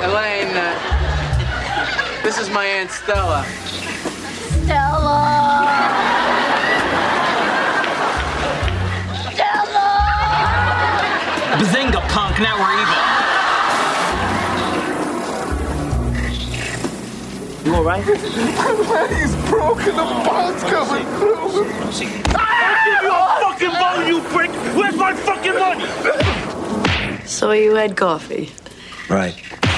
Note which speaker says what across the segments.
Speaker 1: Elaine, this is my Aunt Stella.
Speaker 2: Stella! Stella!
Speaker 3: Bazinga, punk, now we're even.
Speaker 1: You alright?
Speaker 4: My leg's broken, the bone's coming through.
Speaker 5: Give me a fucking bone, you prick! Where's my fucking money?
Speaker 6: So you had coffee?
Speaker 5: Right.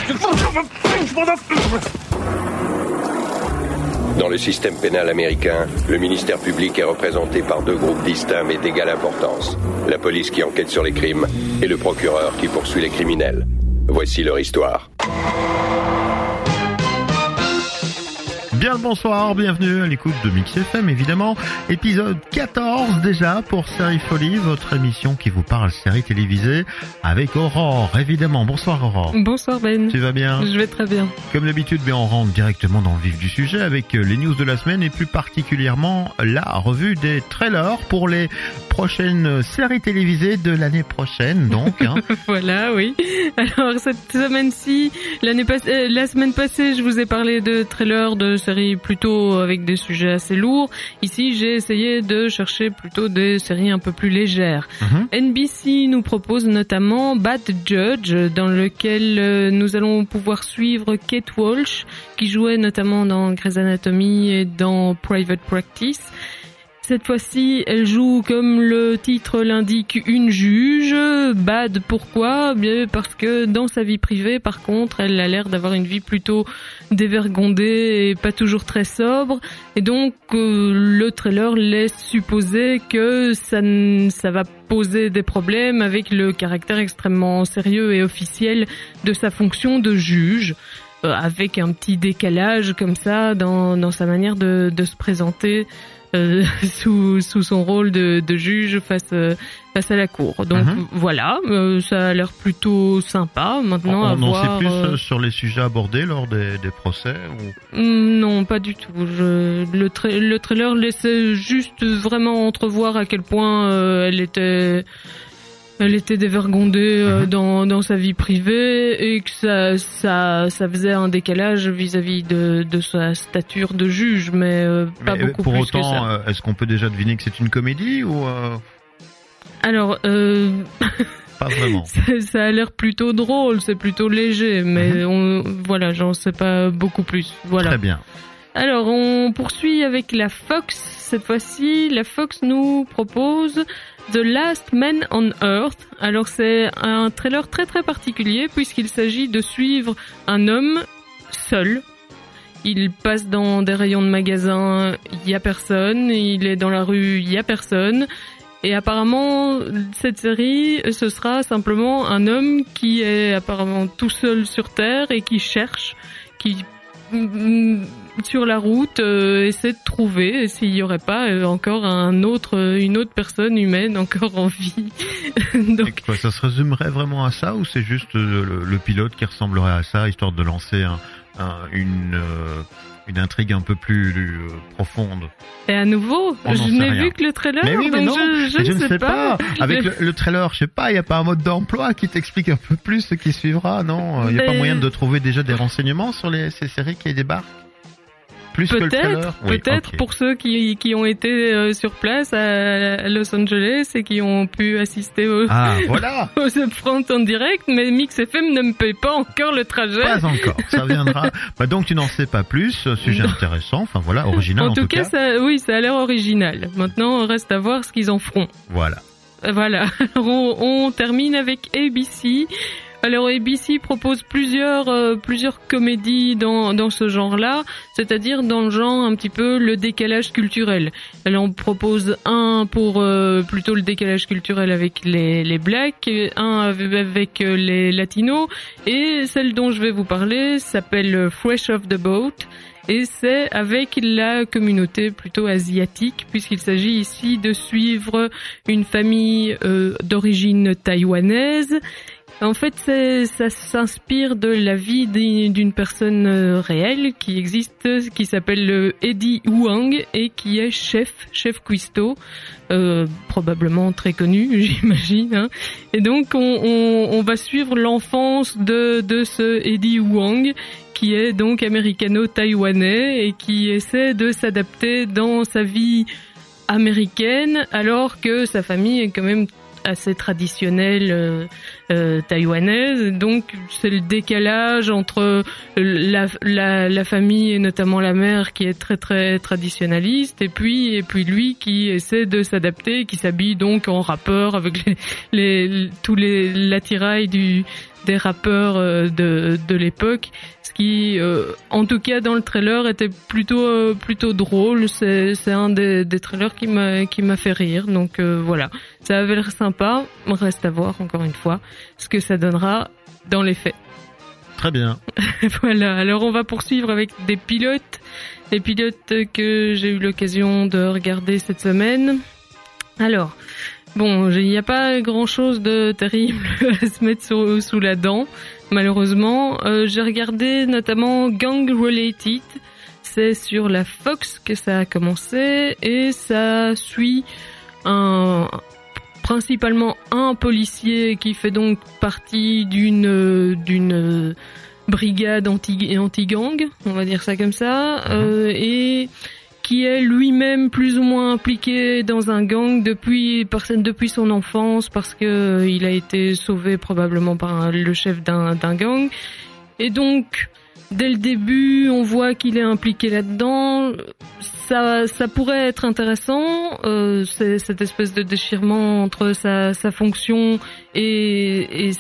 Speaker 7: Dans le système pénal américain, le ministère public est représenté par deux groupes distincts mais d'égale importance. La police qui enquête sur les crimes et le procureur qui poursuit les criminels. Voici leur histoire.
Speaker 8: Bien le bonsoir, bienvenue à l'écoute de Mix FM évidemment, épisode 14 déjà pour Série Folie, votre émission qui vous parle série télévisée avec Aurore évidemment. Bonsoir Aurore.
Speaker 9: Bonsoir Ben.
Speaker 8: Tu vas bien?
Speaker 9: Je vais très bien.
Speaker 8: Comme d'habitude, on rentre directement dans le vif du sujet avec les news de la semaine et plus particulièrement la revue des trailers pour les prochaines séries télévisées de l'année prochaine donc. Hein.
Speaker 9: Voilà, oui. Alors cette semaine-ci, la semaine passée, je vous ai parlé de trailers de séries plutôt avec des sujets assez lourds. Ici, j'ai essayé de chercher plutôt des séries un peu plus légères. NBC nous propose notamment Bad Judge, dans lequel nous allons pouvoir suivre Kate Walsh, qui jouait notamment dans Grey's Anatomy et dans Private Practice. Cette fois-ci, elle joue, comme le titre l'indique, une juge. Bad, pourquoi? Bien parce que dans sa vie privée, par contre, elle a l'air d'avoir une vie plutôt dévergondée et pas toujours très sobre. Et donc, le trailer laisse supposer que ça va poser des problèmes avec le caractère extrêmement sérieux et officiel de sa fonction de juge. Avec un petit décalage comme ça dans sa manière de se présenter. Sous son rôle de juge face à la cour. Donc voilà, ça a l'air plutôt sympa. Maintenant,
Speaker 8: on en sait plus sur les sujets abordés lors des procès ou...
Speaker 9: Non, pas du tout. Le trailer laissait juste vraiment entrevoir à quel point elle était dévergondée dans sa vie privée et que ça faisait un décalage vis-à-vis de sa stature de juge, mais pas beaucoup
Speaker 8: pour
Speaker 9: plus
Speaker 8: autant,
Speaker 9: que ça.
Speaker 8: Est-ce qu'on peut déjà deviner que c'est une comédie ou
Speaker 9: Alors,
Speaker 8: pas vraiment.
Speaker 9: Ça a l'air plutôt drôle, c'est plutôt léger, mais voilà, j'en sais pas beaucoup plus. Voilà.
Speaker 8: Très bien.
Speaker 9: Alors, on poursuit avec la Fox. Cette fois-ci, la Fox nous propose The Last Man on Earth. Alors, c'est un trailer très très particulier puisqu'il s'agit de suivre un homme seul. Il passe dans des rayons de magasins, il y a personne. Il est dans la rue, il y a personne. Et apparemment, cette série, ce sera simplement un homme qui est apparemment tout seul sur Terre et qui cherche, qui sur la route essaie de trouver s'il y aurait pas encore une autre personne humaine encore en vie. Donc
Speaker 8: quoi, ça se résumerait vraiment à ça ou c'est juste le pilote qui ressemblerait à ça histoire de lancer une intrigue un peu plus profonde?
Speaker 9: Et à nouveau, je n'ai vu que le trailer,
Speaker 8: mais oui, mais
Speaker 9: donc
Speaker 8: non,
Speaker 9: je ne sais pas.
Speaker 8: Avec le trailer, je sais pas, il y a pas un mode d'emploi qui t'explique un peu plus ce qui suivra, non? Il y a pas moyen de trouver déjà des renseignements sur ces séries qui débarquent? Plus que le trailer?
Speaker 9: Peut-être
Speaker 8: okay.
Speaker 9: Pour ceux qui ont été sur place à Los Angeles et qui ont pu assister
Speaker 8: voilà.
Speaker 9: aux upfront en direct, mais Mix FM ne me paye pas encore le trajet.
Speaker 8: Pas encore, ça viendra. Donc tu n'en sais pas plus, sujet intéressant, enfin voilà, original en tout cas.
Speaker 9: Ça a l'air original. Maintenant, reste à voir ce qu'ils en feront.
Speaker 8: Voilà.
Speaker 9: Voilà. Alors on termine avec ABC. Alors ABC propose plusieurs comédies dans ce genre-là, c'est-à-dire dans le genre un petit peu le décalage culturel. Alors on propose un pour plutôt le décalage culturel avec les blacks, un avec les latinos, et celle dont je vais vous parler s'appelle Fresh Off the Boat. Et c'est avec la communauté plutôt asiatique, puisqu'il s'agit ici de suivre une famille d'origine taïwanaise En fait, ça s'inspire de la vie d'une personne réelle qui existe, qui s'appelle Eddie Huang et qui est chef cuistot, probablement très connu, j'imagine. Hein. Et donc, on va suivre l'enfance de ce Eddie Huang, qui est donc américano-taïwanais et qui essaie de s'adapter dans sa vie américaine, alors que sa famille est quand même assez traditionnelle taïwanaise. Donc c'est le décalage entre la famille et notamment la mère qui est très très traditionnaliste et puis lui qui essaie de s'adapter, qui s'habille donc en rappeur avec tous l'attirail des rappeurs de l'époque, ce qui en tout cas dans le trailer était plutôt drôle. C'est un des trailers qui m'a fait rire, donc voilà, ça avait l'air sympa. Reste à voir encore une fois ce que ça donnera dans les faits.
Speaker 8: Très bien.
Speaker 9: Voilà, alors on va poursuivre avec des pilotes que j'ai eu l'occasion de regarder cette semaine. Alors bon, il n'y a pas grand-chose de terrible à se mettre sous la dent, malheureusement. J'ai regardé notamment Gang Related. C'est sur la Fox que ça a commencé et ça suit principalement un policier qui fait donc partie d'une brigade anti-gang, on va dire ça comme ça, et qui est lui-même plus ou moins impliqué dans un gang depuis son enfance, parce que il a été sauvé probablement par le chef d'un gang. Et donc, dès le début, on voit qu'il est impliqué là-dedans. Ça pourrait être intéressant, c'est cette espèce de déchirement entre sa fonction et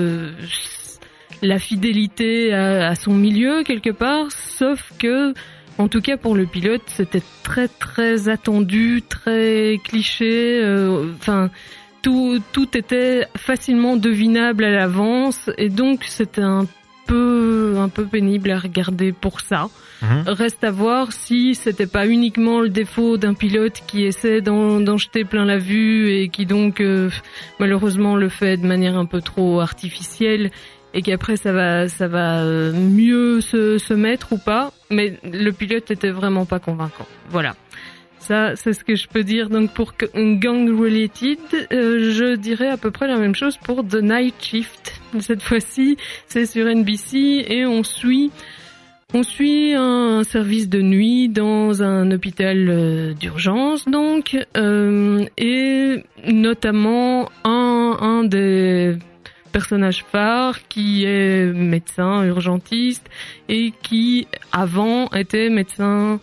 Speaker 9: la fidélité à son milieu quelque part, sauf que en tout cas pour le pilote, c'était très très attendu, très cliché. Enfin, tout était facilement devinable à l'avance, et donc c'était un peu pénible à regarder pour ça. Reste à voir si c'était pas uniquement le défaut d'un pilote qui essaie d'en jeter plein la vue et qui donc malheureusement le fait de manière un peu trop artificielle, et qu'après ça va mieux se mettre ou pas, mais le pilote était vraiment pas convaincant. Voilà. Ça, c'est ce que je peux dire. Donc pour Gang Related, je dirais à peu près la même chose pour The Night Shift. Cette fois-ci, c'est sur NBC et on suit un service de nuit dans un hôpital d'urgence, donc, et notamment un des personnage phare qui est médecin urgentiste et qui avant était médecin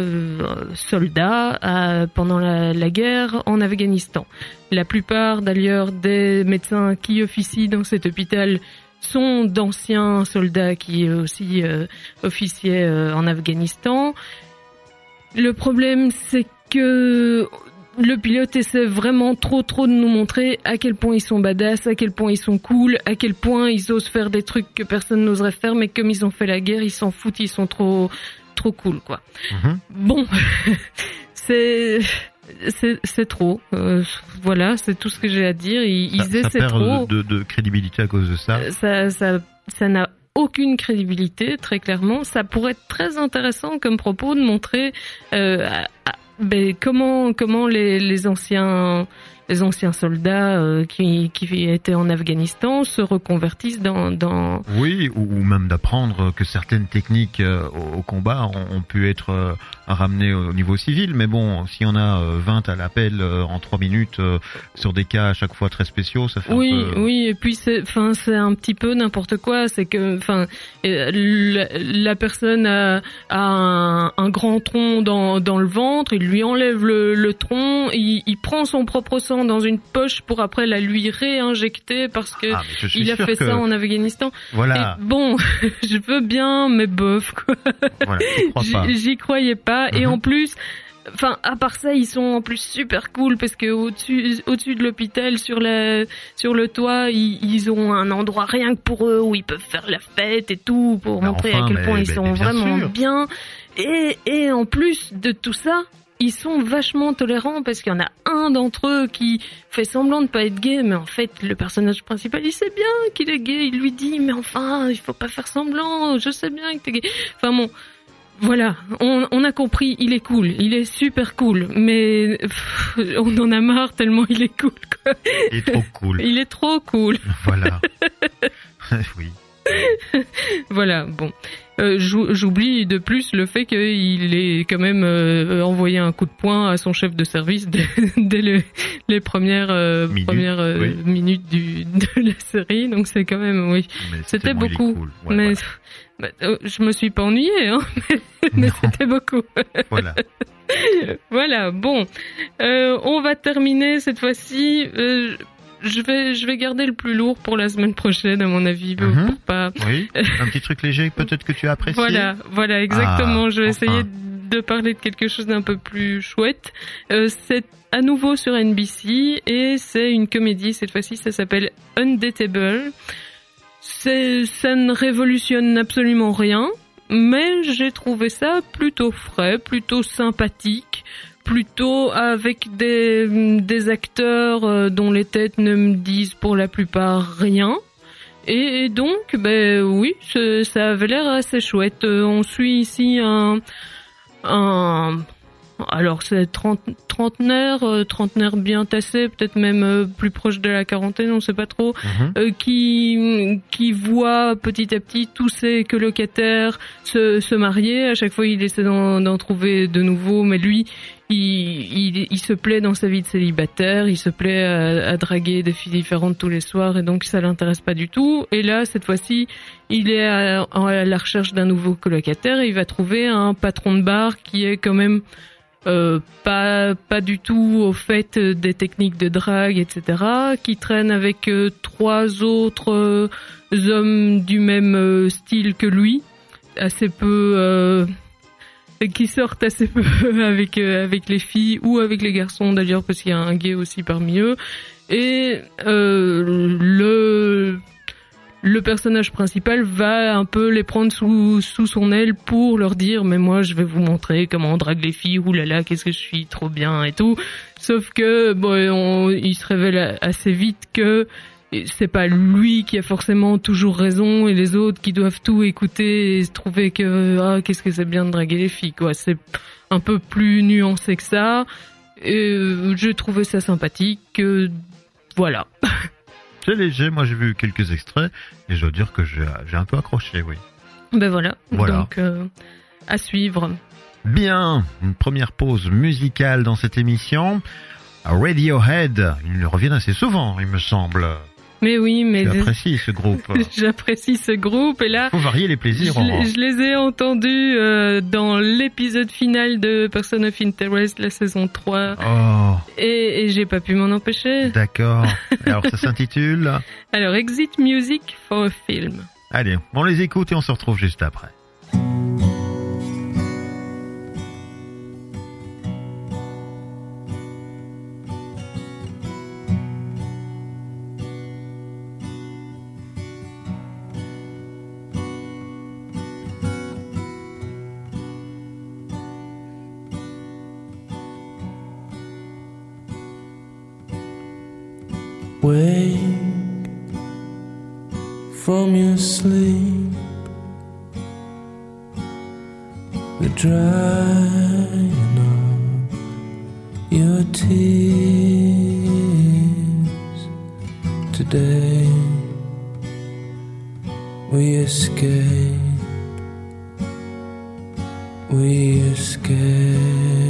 Speaker 9: soldat pendant la guerre en Afghanistan. La plupart d'ailleurs des médecins qui officient dans cet hôpital sont d'anciens soldats qui aussi officiaient en Afghanistan. Le problème, c'est que le pilote essaie vraiment trop de nous montrer à quel point ils sont badass, à quel point ils sont cool, à quel point ils osent faire des trucs que personne n'oserait faire, mais comme ils ont fait la guerre, ils s'en foutent, ils sont trop cool, quoi. Bon, c'est trop. Voilà, c'est tout ce que j'ai à dire. Ils essaient trop.
Speaker 8: De crédibilité à cause de ça.
Speaker 9: Ça n'a aucune crédibilité, très clairement. Ça pourrait être très intéressant comme propos de montrer comment les anciens soldats qui étaient en Afghanistan se reconvertissent dans...
Speaker 8: Oui, ou même d'apprendre que certaines techniques au combat ont pu être ramenées au niveau civil, mais bon, si on a 20 à l'appel en 3 minutes sur des cas à chaque fois très spéciaux, ça fait un peu...
Speaker 9: Oui, et puis c'est un petit peu n'importe quoi, c'est que la personne a un grand tronc dans le ventre, il lui enlève le tronc, il prend son propre sang dans une poche pour après la lui réinjecter parce que il a fait ça en Afghanistan.
Speaker 8: Voilà.
Speaker 9: Et bon, je veux bien, mais bof, quoi. Voilà, j'y croyais pas. Et en plus, à part ça, ils sont en plus super cool parce que au-dessus de l'hôpital, sur le toit, ils ont un endroit rien que pour eux où ils peuvent faire la fête et tout pour montrer à quel point ils sont vraiment bien. Et en plus de tout ça, ils sont vachement tolérants parce qu'il y en a un d'entre eux qui fait semblant de pas être gay, mais en fait, le personnage principal, il sait bien qu'il est gay. Il lui dit, mais enfin, il faut pas faire semblant, je sais bien que t'es gay. Enfin bon, voilà, on a compris, il est cool, il est super cool, mais on en a marre tellement il est cool, quoi.
Speaker 8: Il est trop cool.
Speaker 9: Il est trop cool.
Speaker 8: Voilà. Oui.
Speaker 9: Voilà, bon. J'oublie de plus le fait qu'il ait quand même envoyé un coup de poing à son chef de service dès les premières minutes de la série, donc c'est quand même, oui.
Speaker 8: Mais
Speaker 9: c'était
Speaker 8: bon,
Speaker 9: beaucoup.
Speaker 8: Cool. Ouais,
Speaker 9: mais
Speaker 8: voilà.
Speaker 9: Je me suis pas ennuyée, hein, mais c'était beaucoup.
Speaker 8: Voilà.
Speaker 9: Voilà, bon. On va terminer cette fois-ci. Je vais garder le plus lourd pour la semaine prochaine, à mon avis, pour pas...
Speaker 8: Oui, un petit truc léger, peut-être que tu as apprécié.
Speaker 9: Voilà, exactement. Je vais
Speaker 8: enfin.
Speaker 9: essayer de parler de quelque chose d'un peu plus chouette. C'est à nouveau sur NBC, et c'est une comédie, cette fois-ci, ça s'appelle Undateable. Ça ne révolutionne absolument rien, mais j'ai trouvé ça plutôt frais, plutôt sympathique, plutôt avec des acteurs dont les têtes ne me disent pour la plupart rien. Et donc, ben oui, ça avait l'air assez chouette. On suit ici alors c'est trentenaire bien tassé, peut-être même plus proche de la quarantaine, on sait pas trop, qui voit petit à petit tous ses colocataires se marier. À chaque fois, il essaie d'en trouver de nouveaux, mais lui, il se plaît dans sa vie de célibataire, il se plaît à draguer des filles différentes tous les soirs, et donc ça l'intéresse pas du tout. Et là, cette fois-ci, il est à la recherche d'un nouveau colocataire, et il va trouver un patron de bar qui est quand même pas du tout au fait des techniques de drague, etc., qui traîne avec 3 autres hommes du même style que lui, assez peu qui sortent assez peu avec les filles ou avec les garçons d'ailleurs, parce qu'il y a un gay aussi parmi eux. Et le personnage principal va un peu les prendre sous son aile pour leur dire, mais moi je vais vous montrer comment on drague les filles, oulala, qu'est-ce que je suis trop bien et tout. Sauf que bon, il se révèle assez vite que c'est pas lui qui a forcément toujours raison, et les autres qui doivent tout écouter et se trouver que qu'est-ce que c'est bien de draguer les filles, quoi. C'est un peu plus nuancé que ça. Et j'ai trouvé ça sympathique. Voilà.
Speaker 8: C'est léger, moi j'ai vu quelques extraits et je dois dire que j'ai un peu accroché, oui.
Speaker 9: Ben voilà. Donc à suivre.
Speaker 8: Bien, une première pause musicale dans cette émission. Radiohead, ils reviennent assez souvent, il me semble.
Speaker 9: Mais oui, mais
Speaker 8: j'apprécie ce groupe.
Speaker 9: J'apprécie ce groupe, et là,
Speaker 8: faut varier les plaisirs.
Speaker 9: Je les ai entendus dans l'épisode final de Person of Interest, la saison 3.
Speaker 8: Oh.
Speaker 9: Et j'ai pas pu m'en empêcher.
Speaker 8: D'accord. Alors ça s'intitule
Speaker 9: Alors Exit Music for a Film.
Speaker 8: Allez, on les écoute et on se retrouve juste après.
Speaker 2: Wake from your sleep, the drying of your tears. Today we escape, we escape.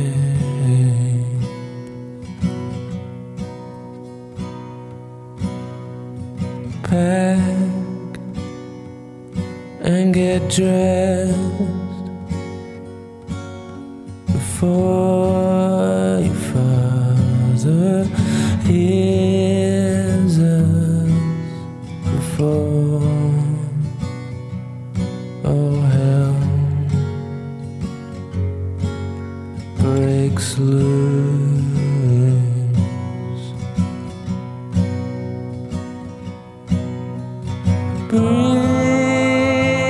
Speaker 2: Pack and get dressed before your father hears us, before all hell breaks loose.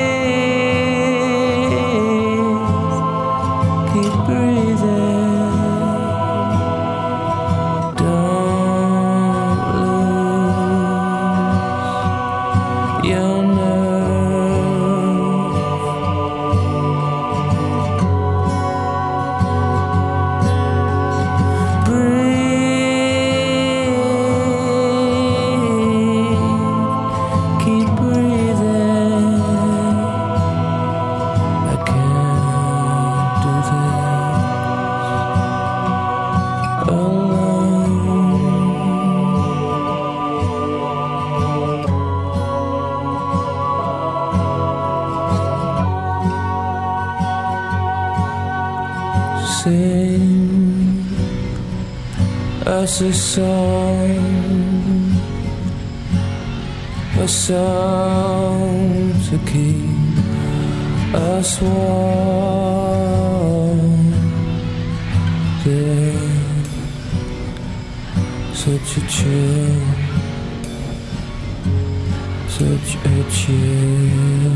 Speaker 2: Keep breathing. sing us a song to keep us warm. There's such a chill, such a chill.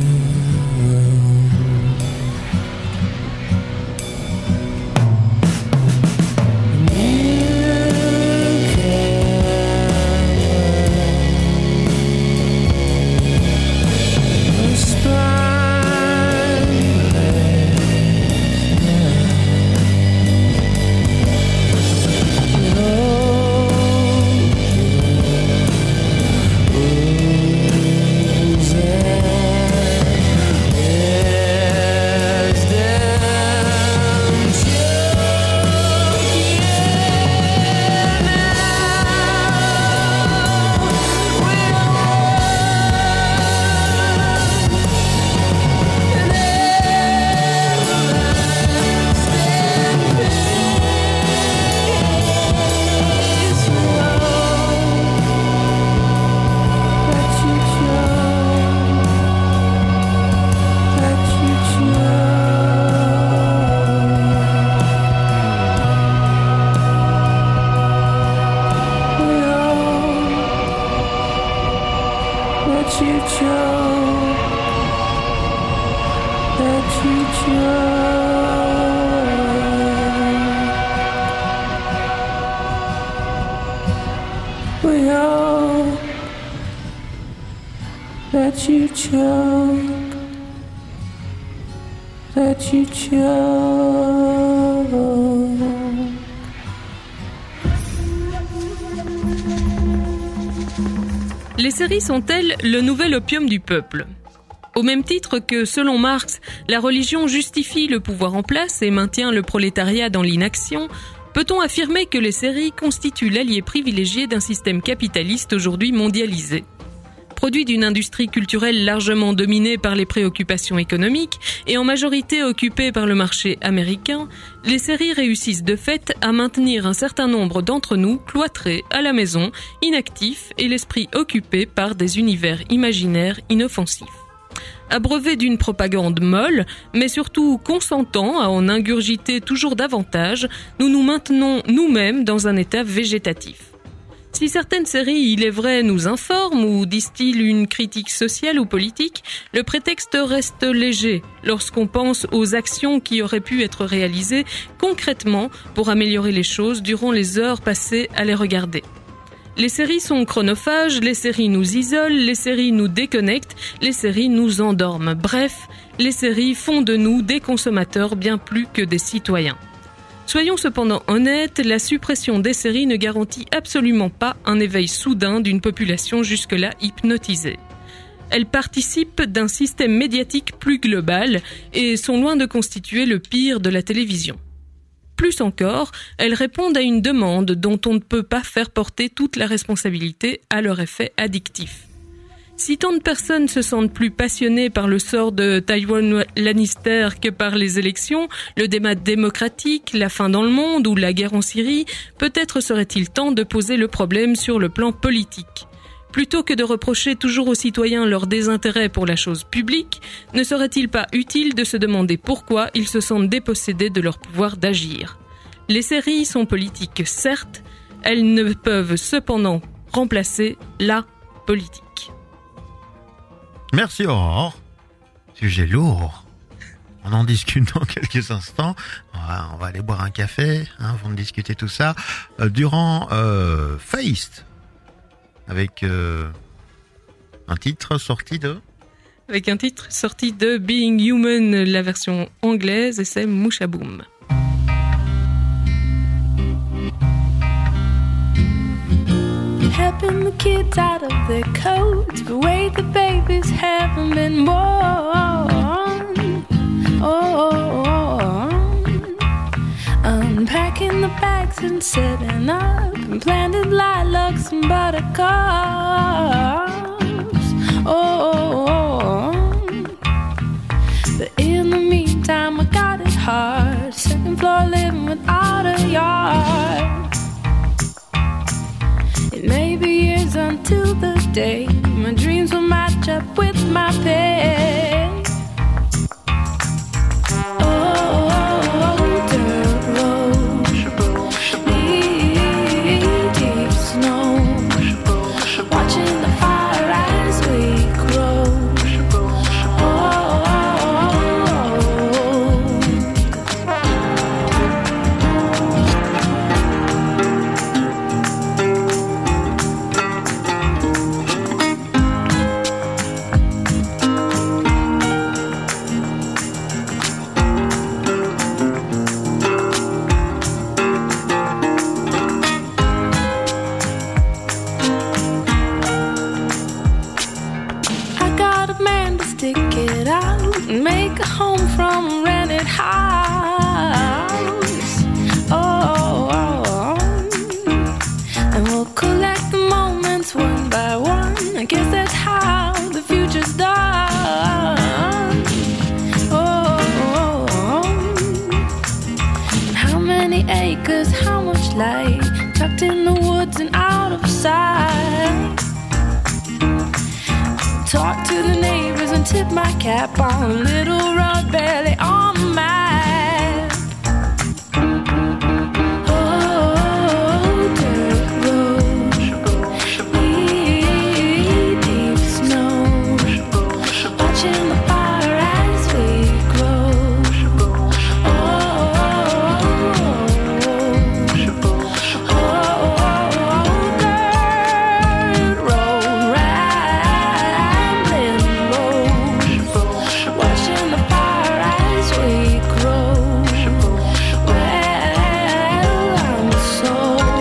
Speaker 9: Les séries sont-elles le nouvel opium du peuple ? Au même titre que, selon Marx, la religion justifie le pouvoir en place et maintient le prolétariat dans l'inaction, peut-on affirmer que les séries constituent l'allié privilégié d'un système capitaliste aujourd'hui mondialisé ? Produit d'une industrie culturelle largement dominée par les préoccupations économiques et en majorité occupée par le marché américain, les séries réussissent de fait à maintenir un certain nombre d'entre nous cloîtrés à la maison, inactifs et l'esprit occupé par des univers imaginaires inoffensifs. Abreuvés d'une propagande molle, mais surtout consentant à en ingurgiter toujours davantage, nous nous maintenons nous-mêmes dans un état végétatif. Si certaines séries, il est vrai, nous informent ou distillent une critique sociale ou politique, le prétexte reste léger lorsqu'on pense aux actions qui auraient pu être réalisées concrètement pour améliorer les choses durant les heures passées à les regarder. Les séries sont chronophages, les séries nous isolent, les séries nous déconnectent, les séries nous endorment. Bref, les séries font de nous des consommateurs bien plus que des citoyens. Soyons cependant honnêtes, la suppression des séries ne garantit absolument pas un éveil soudain d'une population jusque-là hypnotisée. Elles participent d'un système médiatique plus global et sont loin de constituer le pire de la télévision. Plus encore, elles répondent à une demande dont on ne peut pas faire porter toute la responsabilité à leur effet addictif. Si tant de personnes se sentent plus passionnées par le sort de Tywin Lannister que par les élections, le débat démocratique, la faim dans le monde ou la guerre en Syrie, peut-être serait-il temps de poser le problème sur le plan politique. Plutôt que de reprocher toujours aux citoyens leur désintérêt pour la chose publique, ne serait-il pas utile de se demander pourquoi ils se sentent dépossédés de leur pouvoir d'agir ? Les séries sont politiques, certes, elles ne peuvent cependant remplacer la politique.
Speaker 8: Merci Aurore. Sujet lourd. On en discute dans quelques instants. On va aller boire un café avant de discuter tout ça. Durant Feist, avec un titre sorti de...
Speaker 9: Avec un titre sorti de Being Human, la version anglaise, et c'est Mouchaboum.
Speaker 3: Helping the kids out of their coats, the way the babies haven't been born. Unpacking the bags and setting up and planted lilacs and buttercups. But in the meantime, I got it hard. Second floor living till the day my dreams will match up with my pay. Oh, dirt road, deep snow, watching the fire as we grow. Stick it out and make a home from rented house. Oh, and we'll collect the moments one by one. I guess that's how the future's done. Oh, and how many acres, how much light, tucked in the woods and out of sight. Talk to the neighbors and tip my cap on a little road barely on the map. Oh, dirt road, deep snow, watching the fire as we grow. Dirt road, watching the fire as we grow. Well, I'm so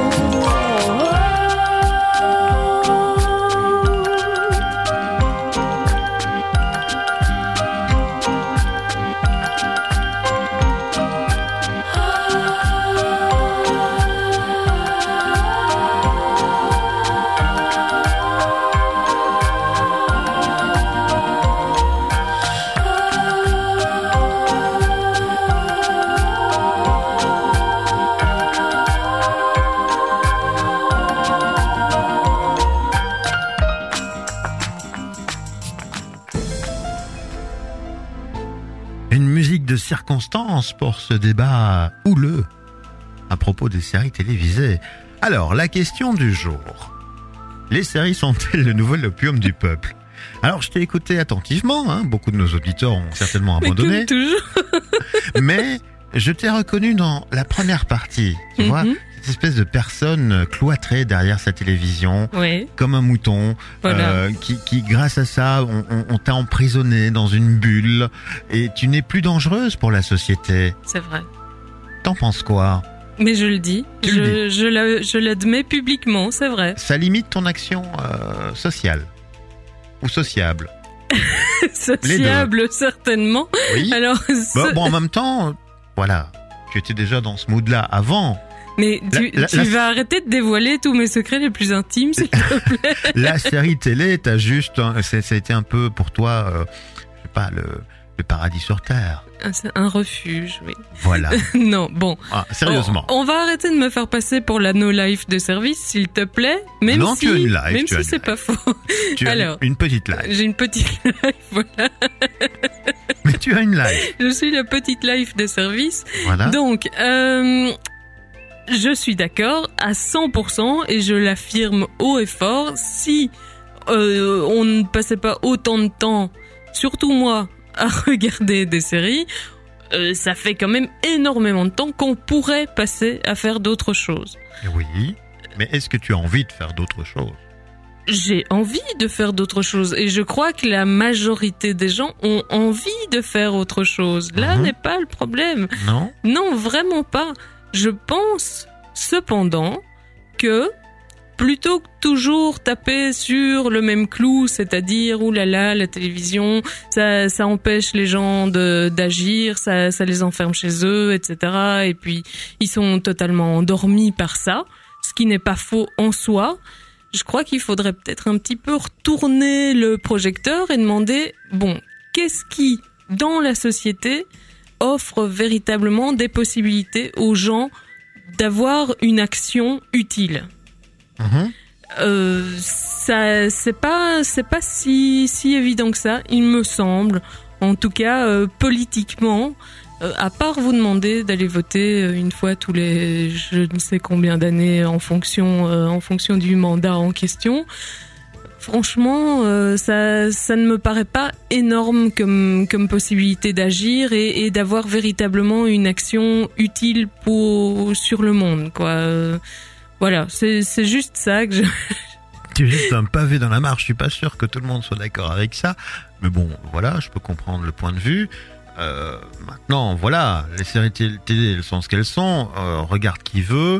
Speaker 8: Une musique de circonstance pour ce débat houleux à propos des séries télévisées. Alors, la question du jour. Les séries sont-elles le nouvel opium du peuple ? Alors, je t'ai écouté attentivement, hein, beaucoup de nos auditeurs ont certainement abandonné.
Speaker 9: Mais comme toujours.
Speaker 8: Mais je t'ai reconnu dans la première partie, tu vois, cette espèce de personne cloîtrée derrière sa télévision,
Speaker 9: Oui.
Speaker 8: comme un mouton,
Speaker 9: Voilà.
Speaker 8: qui grâce à ça, on t'a emprisonné dans une bulle, et tu n'es plus dangereuse pour la société.
Speaker 9: C'est vrai.
Speaker 8: T'en penses quoi ?
Speaker 9: Mais je le dis.
Speaker 8: Tu le dis.
Speaker 9: Je l'admets publiquement, c'est vrai.
Speaker 8: Ça limite ton action sociale ou sociable.
Speaker 9: Sociable, certainement.
Speaker 8: Oui.
Speaker 9: Alors,
Speaker 8: Bon, en même temps, voilà, tu étais déjà dans ce mood-là avant.
Speaker 9: mais tu vas arrêter de dévoiler tous mes secrets les plus intimes, s'il te plaît.
Speaker 8: La série télé, t'as juste, ça a été un peu pour toi, je sais pas, le paradis sur terre.
Speaker 9: C'est un refuge, oui.
Speaker 8: Voilà.
Speaker 9: Non, bon.
Speaker 8: Ah, sérieusement.
Speaker 9: On va arrêter de me faire passer pour la no-life de service, s'il te plaît. Même
Speaker 8: Non,
Speaker 9: si,
Speaker 8: tu as une life,
Speaker 9: même
Speaker 8: tu as
Speaker 9: si
Speaker 8: une
Speaker 9: c'est
Speaker 8: life.
Speaker 9: pas faux.
Speaker 8: Tu as
Speaker 9: Alors,
Speaker 8: une petite life.
Speaker 9: j'ai une petite life, voilà.
Speaker 8: Mais tu as une life.
Speaker 9: Je suis la petite life de service.
Speaker 8: Voilà.
Speaker 9: Donc, je suis d'accord à 100% et je l'affirme haut et fort. Si on ne passait pas autant de temps, surtout moi, à regarder des séries, ça fait quand même énormément de temps qu'on pourrait passer à faire d'autres choses.
Speaker 8: Oui. Mais est-ce que tu as envie de faire d'autres choses ?
Speaker 9: J'ai envie de faire d'autres choses et je crois que la majorité des gens ont envie de faire autre chose. Là n'est pas le problème.
Speaker 8: Non ?
Speaker 9: Non, vraiment pas. Je pense cependant que plutôt que toujours taper sur le même clou, c'est-à-dire oulala, la télévision, ça empêche les gens d'agir, ça les enferme chez eux, etc. Et puis ils sont totalement endormis par ça, ce qui n'est pas faux en soi. Je crois qu'il faudrait peut-être un petit peu retourner le projecteur et demander, bon, qu'est-ce qui, dans la société, offre véritablement des possibilités aux gens d'avoir une action utile. Ça, c'est pas si évident que ça, il me semble. En tout cas, politiquement, à part vous demander d'aller voter une fois tous les je ne sais combien d'années en fonction du mandat en question. Franchement, ça ne me paraît pas énorme comme possibilité d'agir et d'avoir véritablement une action utile sur le monde, quoi. Voilà, c'est juste ça que je...
Speaker 8: C'est juste un pavé dans la mare, je suis pas sûr que tout le monde soit d'accord avec ça. Mais bon, voilà, je peux comprendre le point de vue. Maintenant, voilà, les séries télé, elles sont ce qu'elles sont. Regarde qui veut.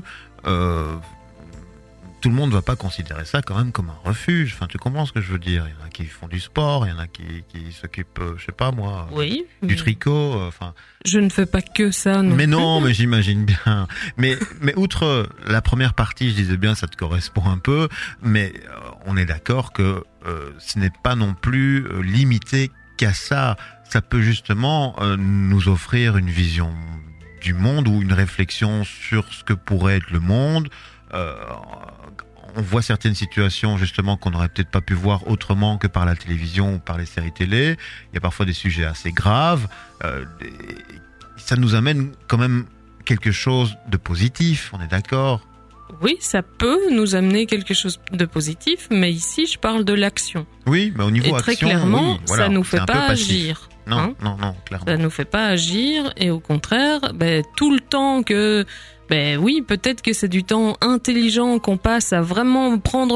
Speaker 8: Tout le monde ne va pas considérer ça quand même comme un refuge. Enfin, tu comprends ce que je veux dire? Il y en a qui font du sport, il y en a qui s'occupent, je sais pas moi,
Speaker 9: oui,
Speaker 8: du tricot. Enfin,
Speaker 9: je ne fais pas que ça. Non
Speaker 8: mais
Speaker 9: plus.
Speaker 8: non, mais j'imagine bien. Mais outre la première partie, je disais bien, ça te correspond un peu. Mais on est d'accord que ce n'est pas non plus limité qu'à ça. Ça peut justement nous offrir une vision du monde ou une réflexion sur ce que pourrait être le monde. On voit certaines situations justement qu'on n'aurait peut-être pas pu voir autrement que par la télévision ou par les séries télé. Il y a parfois des sujets assez graves. Ça nous amène quand même quelque chose de positif, on est d'accord?
Speaker 9: Oui, ça peut nous amener quelque chose de positif, mais ici je parle de l'action.
Speaker 8: Oui, mais au niveau
Speaker 9: et très
Speaker 8: action,
Speaker 9: clairement,
Speaker 8: oui, voilà,
Speaker 9: ça nous fait pas agir.
Speaker 8: Non, non, clairement.
Speaker 9: Ça nous fait pas agir et au contraire, tout le temps que... oui, peut-être que c'est du temps intelligent qu'on passe à vraiment prendre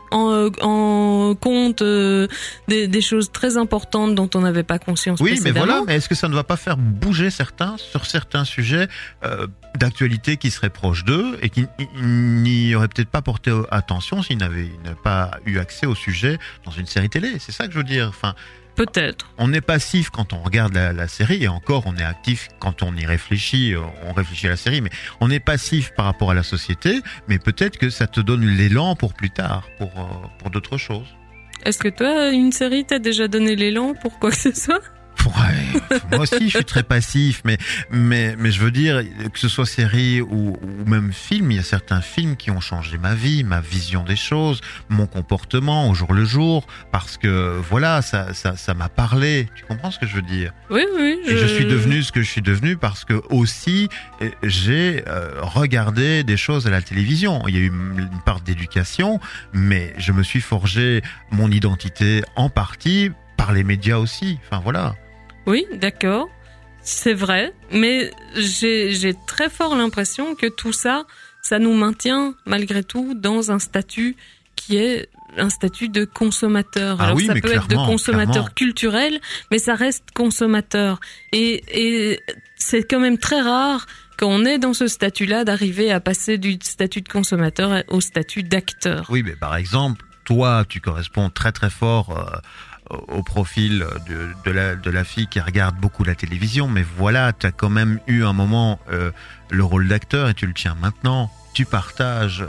Speaker 9: en compte des choses très importantes dont on n'avait pas conscience précédemment.
Speaker 8: Oui, mais voilà, mais est-ce que ça ne va pas faire bouger certains sur certains sujets d'actualité qui seraient proches d'eux et qui n'y auraient peut-être pas porté attention s'ils n'avaient pas eu accès au sujet dans une série télé? C'est ça que je veux dire. Enfin,
Speaker 9: peut-être.
Speaker 8: On est passif quand on regarde la série et encore on est actif quand on y réfléchit, on réfléchit à la série, mais on est passif par rapport à la société, mais peut-être que ça te donne l'élan pour plus tard, pour d'autres choses.
Speaker 9: Est-ce que toi, une série t'a déjà donné l'élan pour quoi que ce soit ?
Speaker 8: Ouais, moi aussi je suis très passif, mais je veux dire que ce soit série ou même film, il y a certains films qui ont changé ma vie, ma vision des choses, mon comportement au jour le jour, parce que voilà, ça m'a parlé. Tu comprends ce que je veux dire?
Speaker 9: Oui.
Speaker 8: Et je suis devenu ce que je suis devenu parce que aussi j'ai regardé des choses à la télévision. Il y a eu une part d'éducation, mais je me suis forgé mon identité en partie par les médias aussi. Enfin voilà.
Speaker 9: Oui, d'accord, c'est vrai, mais j'ai très fort l'impression que tout ça nous maintient malgré tout dans un statut qui est un statut de consommateur. Alors oui, ça peut être de consommateur culturel, mais ça reste consommateur. Et c'est quand même très rare quand on est dans ce statut-là d'arriver à passer du statut de consommateur au statut d'acteur.
Speaker 8: Oui, mais par exemple, toi, tu corresponds très très fort au profil de la fille qui regarde beaucoup la télévision, mais voilà, tu as quand même eu un moment le rôle d'acteur et tu le tiens maintenant. Tu partages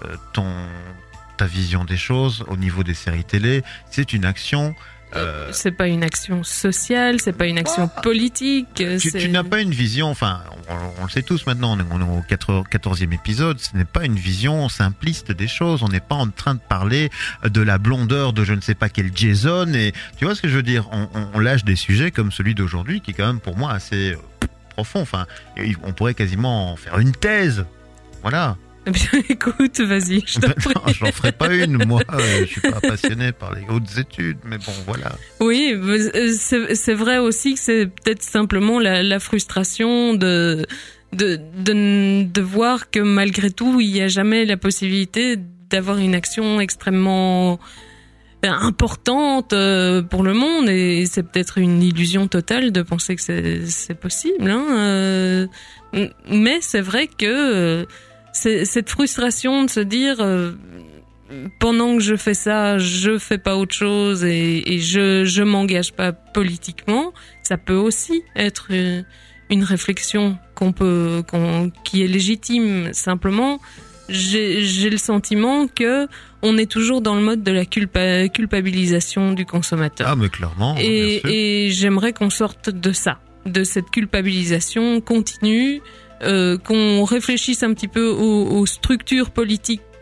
Speaker 8: ta vision des choses au niveau des séries télé. C'est une action.
Speaker 9: C'est pas une action sociale, c'est pas une action politique.
Speaker 8: Tu n'as pas une vision, enfin, on le sait tous maintenant, on est au 14e épisode, ce n'est pas une vision simpliste des choses, on n'est pas en train de parler de la blondeur de je ne sais pas quel Jason, et tu vois ce que je veux dire, on lâche des sujets comme celui d'aujourd'hui qui est quand même pour moi assez profond, enfin, on pourrait quasiment en faire une thèse, voilà.
Speaker 9: Eh bien, écoute, vas-y, je t'en prie.
Speaker 8: Non, j'en ferai pas une, moi, je suis pas passionné par les hautes études, mais bon, voilà.
Speaker 9: Oui, c'est vrai aussi que c'est peut-être simplement la frustration de voir que malgré tout, il n'y a jamais la possibilité d'avoir une action extrêmement importante pour le monde, et c'est peut-être une illusion totale de penser que c'est possible, hein. Mais c'est vrai que cette frustration de se dire pendant que je fais ça, je fais pas autre chose et je m'engage pas politiquement, ça peut aussi être une réflexion qui est légitime. Simplement, j'ai le sentiment que on est toujours dans le mode de la culpabilisation du consommateur.
Speaker 8: Ah, mais clairement.
Speaker 9: Et j'aimerais qu'on sorte de ça, de cette culpabilisation continue. Qu'on réfléchisse un petit peu aux structures politiques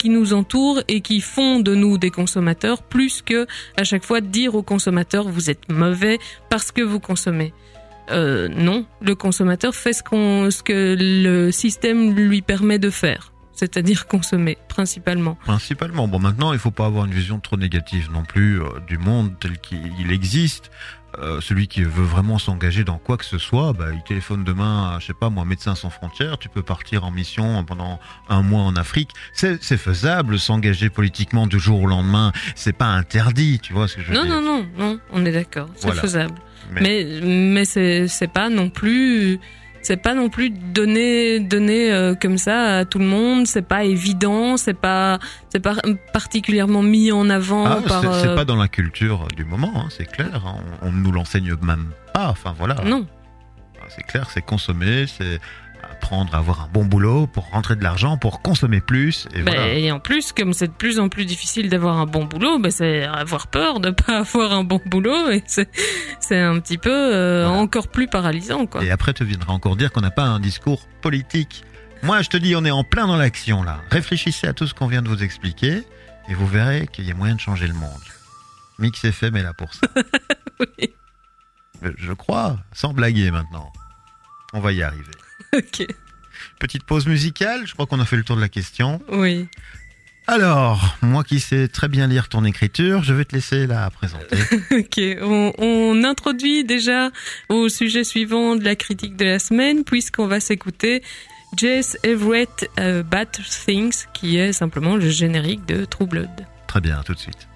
Speaker 9: qui nous entourent et qui font de nous des consommateurs, plus que à chaque fois dire aux consommateurs vous êtes mauvais parce que vous consommez. Non, le consommateur fait ce que le système lui permet de faire. C'est-à-dire consommer, principalement.
Speaker 8: Principalement. Bon, maintenant, il faut pas avoir une vision trop négative non plus du monde tel qu'il existe. Celui qui veut vraiment s'engager dans quoi que ce soit, il téléphone demain à, je sais pas moi, Médecins sans frontières, tu peux partir en mission pendant 1 mois en Afrique. C'est faisable, s'engager politiquement du jour au lendemain. C'est pas interdit, tu vois ce que je veux dire.
Speaker 9: Non, on est d'accord, c'est faisable.
Speaker 8: Mais
Speaker 9: c'est pas non plus... C'est pas non plus donné comme ça à tout le monde. C'est pas évident. C'est pas particulièrement mis en avant.
Speaker 8: C'est pas dans la culture du moment. Hein, c'est clair. Hein, on nous l'enseigne même pas. Enfin voilà.
Speaker 9: Non.
Speaker 8: C'est clair. C'est consommer. C'est apprendre à avoir un bon boulot pour rentrer de l'argent, pour consommer plus. Et voilà.
Speaker 9: Et en plus, comme c'est de plus en plus difficile d'avoir un bon boulot, c'est avoir peur de pas avoir un bon boulot et c'est un petit peu encore plus paralysant, quoi.
Speaker 8: Et après, tu viendras encore dire qu'on n'a pas un discours politique. Moi, je te dis, on est en plein dans l'action, là. Réfléchissez à tout ce qu'on vient de vous expliquer et vous verrez qu'il y a moyen de changer le monde. Mix FM est là pour ça.
Speaker 9: Oui.
Speaker 8: Je crois, sans blaguer maintenant. On va y arriver.
Speaker 9: Ok.
Speaker 8: Petite pause musicale, je crois qu'on a fait le tour de la question.
Speaker 9: Oui.
Speaker 8: Alors, moi qui sais très bien lire ton écriture, je vais te laisser la présenter.
Speaker 9: Ok, on introduit déjà au sujet suivant de la critique de la semaine, puisqu'on va s'écouter Jess Everett Bad Things, qui est simplement le générique de True Blood.
Speaker 8: Très bien, tout de suite.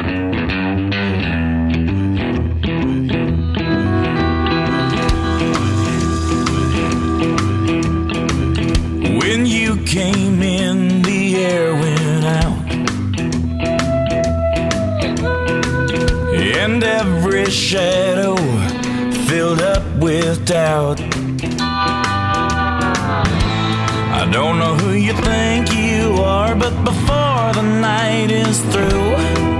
Speaker 10: When you came in, the air went out, and every shadow filled up with doubt. I don't know who you think you are, but before the night is through,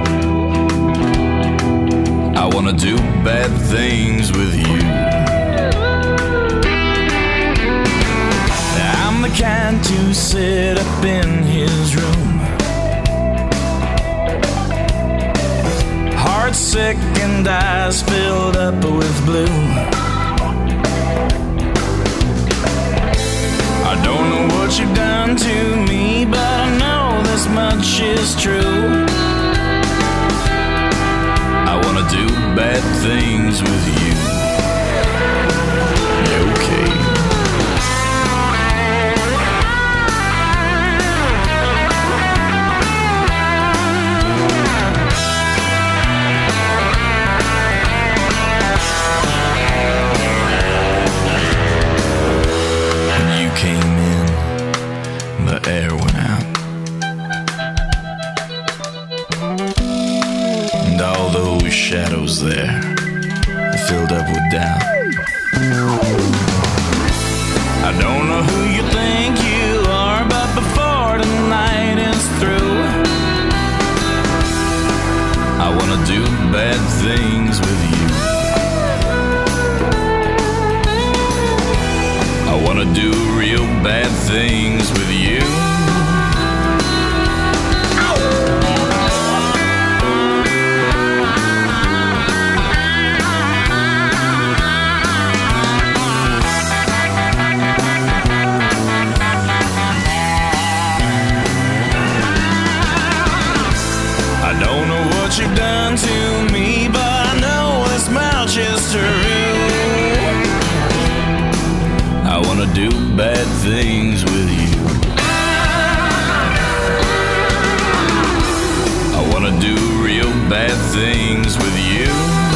Speaker 10: I wanna do bad things with you. I'm the kind to sit up in his room, heart sick and eyes filled up with blue. I don't know what you've done to me, but I know this much is true. I wanna do bad things with you. Okay. Air went out, and all those shadows there filled up with doubt. I don't know who you think you are, but before the night is through, I wanna do bad things with you. I wanna do real bad things with you. I don't know what you've done to me, but I know this much is true. I wanna do bad things with you. I wanna do real bad things with you.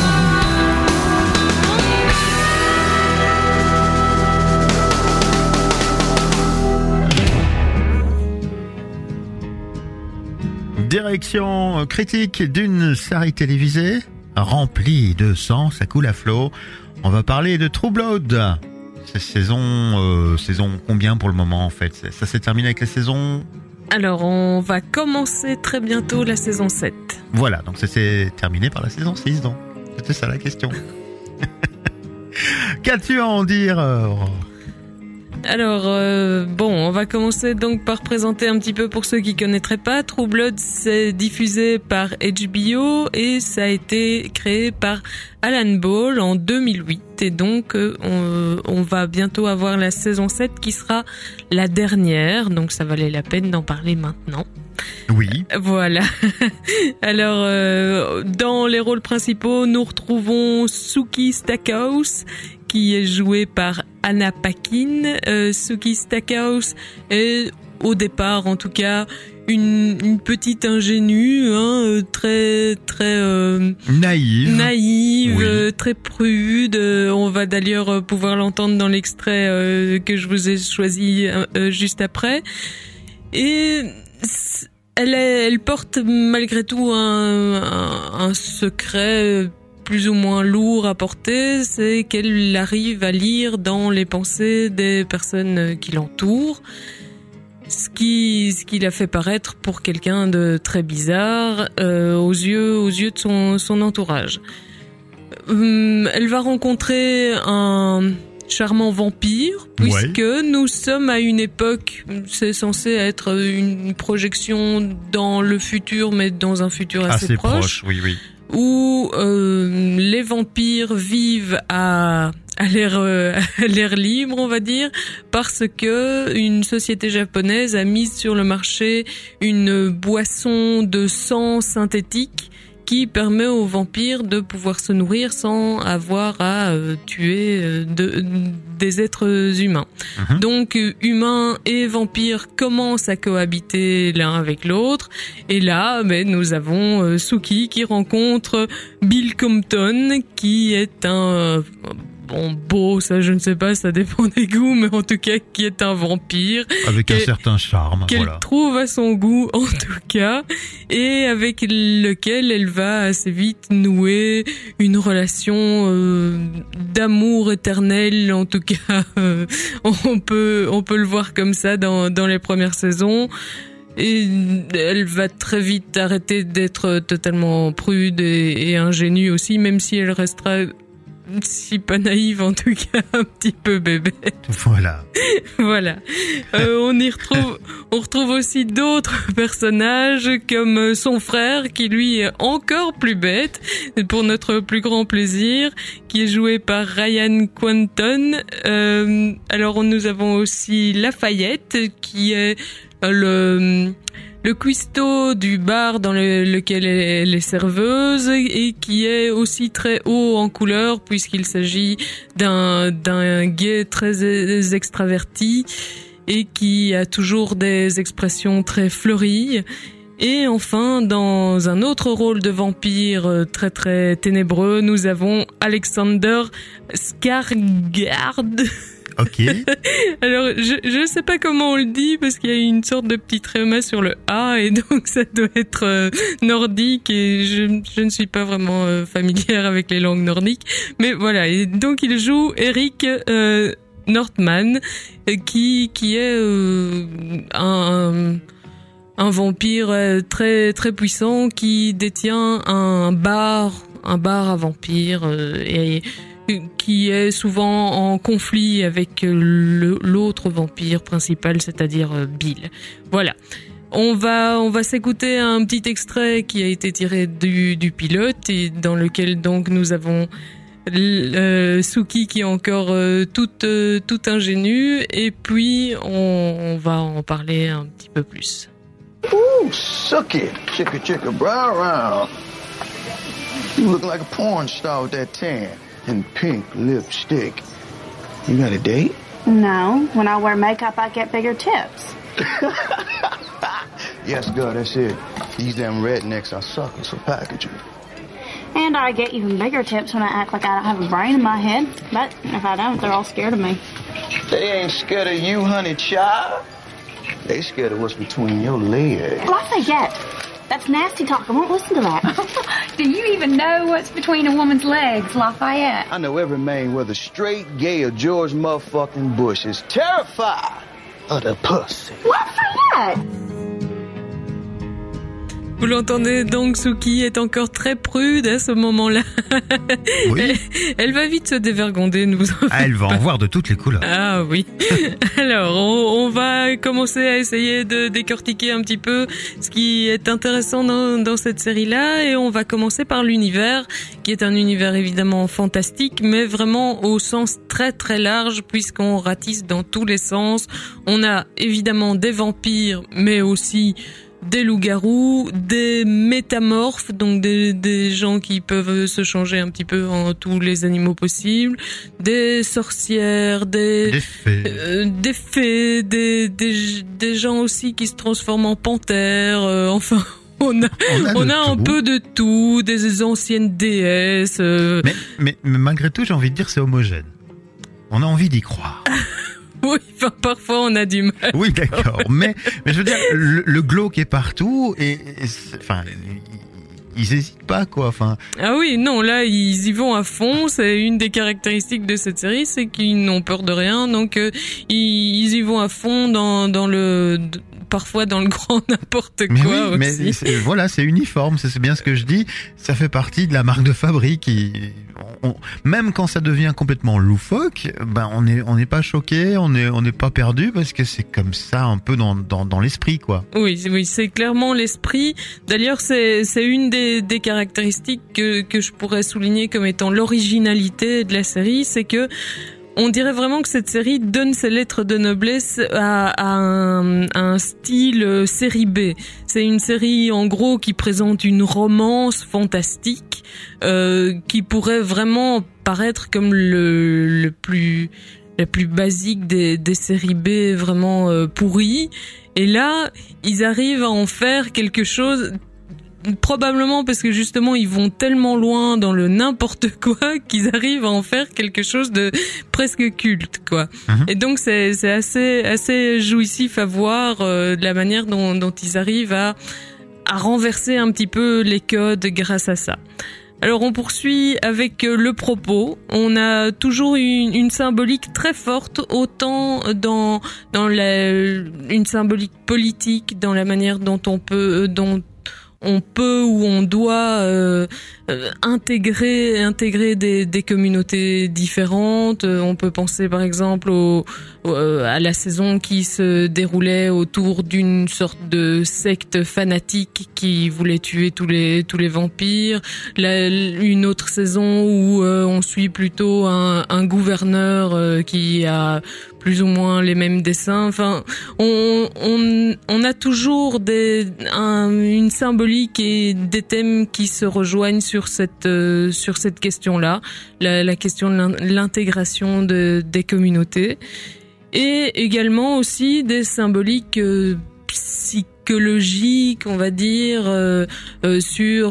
Speaker 8: Direction critique d'une série télévisée remplie de sang, ça coule à flot. On va parler de True Blood. C'est saison combien pour le moment en fait? Ça s'est terminé avec la saison?
Speaker 9: Alors on va commencer très bientôt la saison 7.
Speaker 8: Voilà, donc ça s'est terminé par la saison 6 donc. C'était ça la question. Qu'as-tu à en dire
Speaker 9: Alors, on va commencer donc par présenter un petit peu pour ceux qui connaîtraient pas. True Blood, c'est diffusé par HBO et ça a été créé par Alan Ball en 2008. Et donc, on va bientôt avoir la saison 7 qui sera la dernière. Donc, ça valait la peine d'en parler maintenant.
Speaker 8: Oui.
Speaker 9: Voilà. Alors, dans les rôles principaux, nous retrouvons Sookie Stackhouse, qui est jouée par Anna Paquin. Sookie Stackhouse est, au départ en tout cas, une petite ingénue, très naïve, oui. Très prude. On va d'ailleurs pouvoir l'entendre dans l'extrait que je vous ai choisi juste après. Et elle porte malgré tout un secret plus ou moins lourd à porter, c'est qu'elle arrive à lire dans les pensées des personnes qui l'entourent, ce qui la fait paraître pour quelqu'un de très bizarre aux yeux de son entourage. Elle va rencontrer un charmant vampire, puisque nous sommes à une époque, c'est censé être une projection dans le futur, mais dans un futur assez proche.
Speaker 8: Oui.
Speaker 9: Où les vampires vivent à l'air libre, on va dire, parce que une société japonaise a mis sur le marché une boisson de sang synthétique qui permet aux vampires de pouvoir se nourrir sans avoir à tuer des êtres humains. Donc humains et vampires commencent à cohabiter l'un avec l'autre. Et là, nous avons Sookie qui rencontre Bill Compton, qui est un... ça je ne sais pas, ça dépend des goûts, mais en tout cas qui est un vampire.
Speaker 8: Avec un certain charme.
Speaker 9: Qu'elle trouve à son goût en tout cas, et avec lequel elle va assez vite nouer une relation d'amour éternel, en tout cas on peut le voir comme ça dans les premières saisons. Et elle va très vite arrêter d'être totalement prude et ingénue aussi, même si elle restera... si pas naïve, en tout cas un petit peu bébête.
Speaker 8: Voilà.
Speaker 9: On retrouve aussi d'autres personnages comme son frère qui lui est encore plus bête, pour notre plus grand plaisir, qui est joué par Ryan Quanton. Alors nous avons aussi Lafayette qui est le cuistot du bar dans lequel elle est serveuse et qui est aussi très haut en couleur puisqu'il s'agit d'un gay très extraverti et qui a toujours des expressions très fleuries. Et enfin, dans un autre rôle de vampire très très ténébreux, nous avons Alexander Skarsgård.
Speaker 8: Ok.
Speaker 9: Alors, je sais pas comment on le dit parce qu'il y a une sorte de petit tréma sur le A et donc ça doit être nordique et je ne suis pas vraiment familière avec les langues nordiques. Mais voilà, et donc il joue Eric Northman qui est un vampire très très puissant qui détient un bar à vampires et qui est souvent en conflit avec l'autre vampire principal, c'est-à-dire Bill. Voilà. On va s'écouter un petit extrait qui a été tiré du pilote et dans lequel donc nous avons Sookie qui est encore toute ingénue et puis on va en parler un petit peu plus.
Speaker 4: Ooh, Sookie, chicka, brown round. You look like a porn star with that tan and pink lipstick. You got a date?
Speaker 11: No. When I wear makeup, I get bigger tips.
Speaker 4: Yes, girl, that's it. These damn rednecks are suckers for packaging.
Speaker 11: And I get even bigger tips when I act like I don't have a brain in my head. But if I don't, they're all scared of me.
Speaker 4: They ain't scared of you, honey child. They scared of what's between your legs.
Speaker 11: Lafayette, that's nasty talk. I won't listen to that.
Speaker 12: Do you even know what's between a woman's legs, Lafayette?
Speaker 4: I know every man, whether straight, gay, or George motherfucking Bush, is terrified of the pussy.
Speaker 11: Lafayette!
Speaker 9: Vous l'entendez donc, Suki est encore très prude à ce moment-là.
Speaker 8: Oui.
Speaker 9: Elle va vite se dévergonder, nous vous en faites
Speaker 8: Elle va
Speaker 9: pas.
Speaker 8: en voir de toutes les couleurs.
Speaker 9: Ah oui. Alors, on va commencer à essayer de décortiquer un petit peu ce qui est intéressant dans cette série-là, et on va commencer par l'univers, qui est un univers évidemment fantastique, mais vraiment au sens très très large, puisqu'on ratisse dans tous les sens. On a évidemment des vampires, mais aussi des loups-garous, des métamorphes, donc des gens qui peuvent se changer un petit peu en tous les animaux possibles, des sorcières, des fées, des gens aussi qui se transforment en panthères, enfin... On a un peu de tout, des anciennes déesses.
Speaker 8: Mais malgré tout, j'ai envie de dire c'est homogène. On a envie d'y croire.
Speaker 9: Oui, enfin, parfois on a du mal.
Speaker 8: Oui, d'accord. mais je veux dire, le glauque est partout enfin, ils hésitent pas, quoi. Enfin.
Speaker 9: Ah oui, non, là, ils y vont à fond. C'est une des caractéristiques de cette série, c'est qu'ils n'ont peur de rien. Donc, ils y vont à fond parfois dans le grand n'importe quoi
Speaker 8: oui,
Speaker 9: aussi.
Speaker 8: Mais voilà, c'est uniforme, c'est bien ce que je dis. Ça fait partie de la marque de fabrique. Même quand ça devient complètement loufoque, ben on n'est pas choqué, on n'est pas perdu parce que c'est comme ça un peu dans l'esprit, quoi.
Speaker 9: Oui, c'est clairement l'esprit. D'ailleurs, c'est une des caractéristiques que je pourrais souligner comme étant l'originalité de la série, c'est que on dirait vraiment que cette série donne ses lettres de noblesse à un style série B. C'est une série, en gros, qui présente une romance fantastique, qui pourrait vraiment paraître comme la plus basique des séries B vraiment pourries. Et là, ils arrivent à en faire quelque chose... Probablement parce que justement ils vont tellement loin dans le n'importe quoi qu'ils arrivent à en faire quelque chose de presque culte, quoi. Et donc c'est assez jouissif à voir de la manière dont ils arrivent à renverser un petit peu les codes grâce à ça. Alors on poursuit avec le propos. On a toujours une symbolique très forte, autant dans une symbolique politique, dans la manière dont on peut ou on doit intégrer des communautés différentes. On peut penser par exemple à la saison qui se déroulait autour d'une sorte de secte fanatique qui voulait tuer tous les vampires. Une autre saison où on suit plutôt un gouverneur qui a plus ou moins les mêmes dessins. Enfin, on a toujours une symbolique et des thèmes qui se rejoignent sur cette question-là, la question de l'intégration des communautés, et également aussi des symboliques psychologiques, on va dire, sur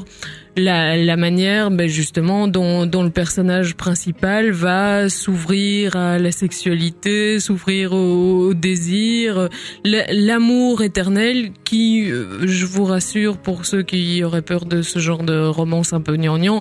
Speaker 9: la manière justement dont le personnage principal va s'ouvrir à la sexualité, s'ouvrir au désir, l'amour éternel qui, je vous rassure pour ceux qui auraient peur de ce genre de romance un peu gnangnan,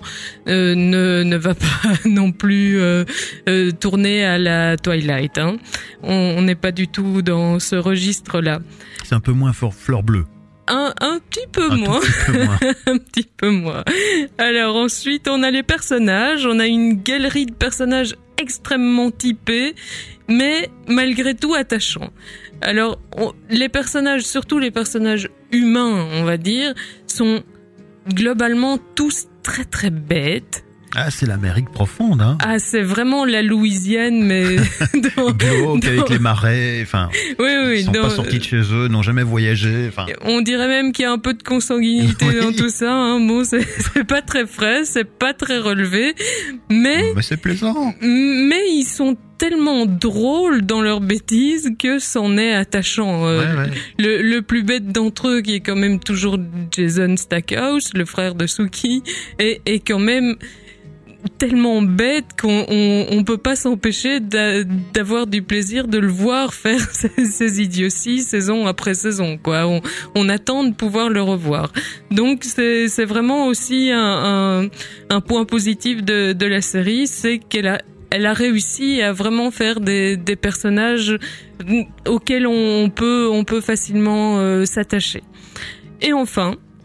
Speaker 9: ne va pas non plus tourner à la Twilight, hein. On n'est pas du tout dans ce registre-là.
Speaker 8: C'est un peu moins fleur bleue.
Speaker 9: Un petit peu moins. Un petit peu moins. Alors ensuite, on a les personnages. On a une galerie de personnages extrêmement typés, mais malgré tout attachants. Alors, les personnages, surtout les personnages humains, on va dire, sont globalement tous très très bêtes.
Speaker 8: Ah, c'est l'Amérique profonde, hein.
Speaker 9: Ah, c'est vraiment la Louisiane, mais
Speaker 8: glauque avec les marais, enfin.
Speaker 9: Oui,
Speaker 8: ils sont pas sortis de chez eux, n'ont jamais voyagé, enfin.
Speaker 9: On dirait même qu'il y a un peu de consanguinité dans tout ça, hein. Bon, c'est pas très frais, c'est pas très relevé, mais
Speaker 8: c'est plaisant.
Speaker 9: Mais ils sont tellement drôles dans leurs bêtises que c'en est attachant. Le plus bête d'entre eux, qui est quand même toujours Jason Stackhouse, le frère de Suki, est quand même tellement bête qu'on peut pas s'empêcher d'avoir du plaisir de le voir faire ces idioties saison après saison, quoi. On attend de pouvoir le revoir. Donc c'est vraiment aussi un point positif de la série, c'est qu'elle a réussi à vraiment faire des personnages auxquels on peut facilement s'attacher. Et enfin,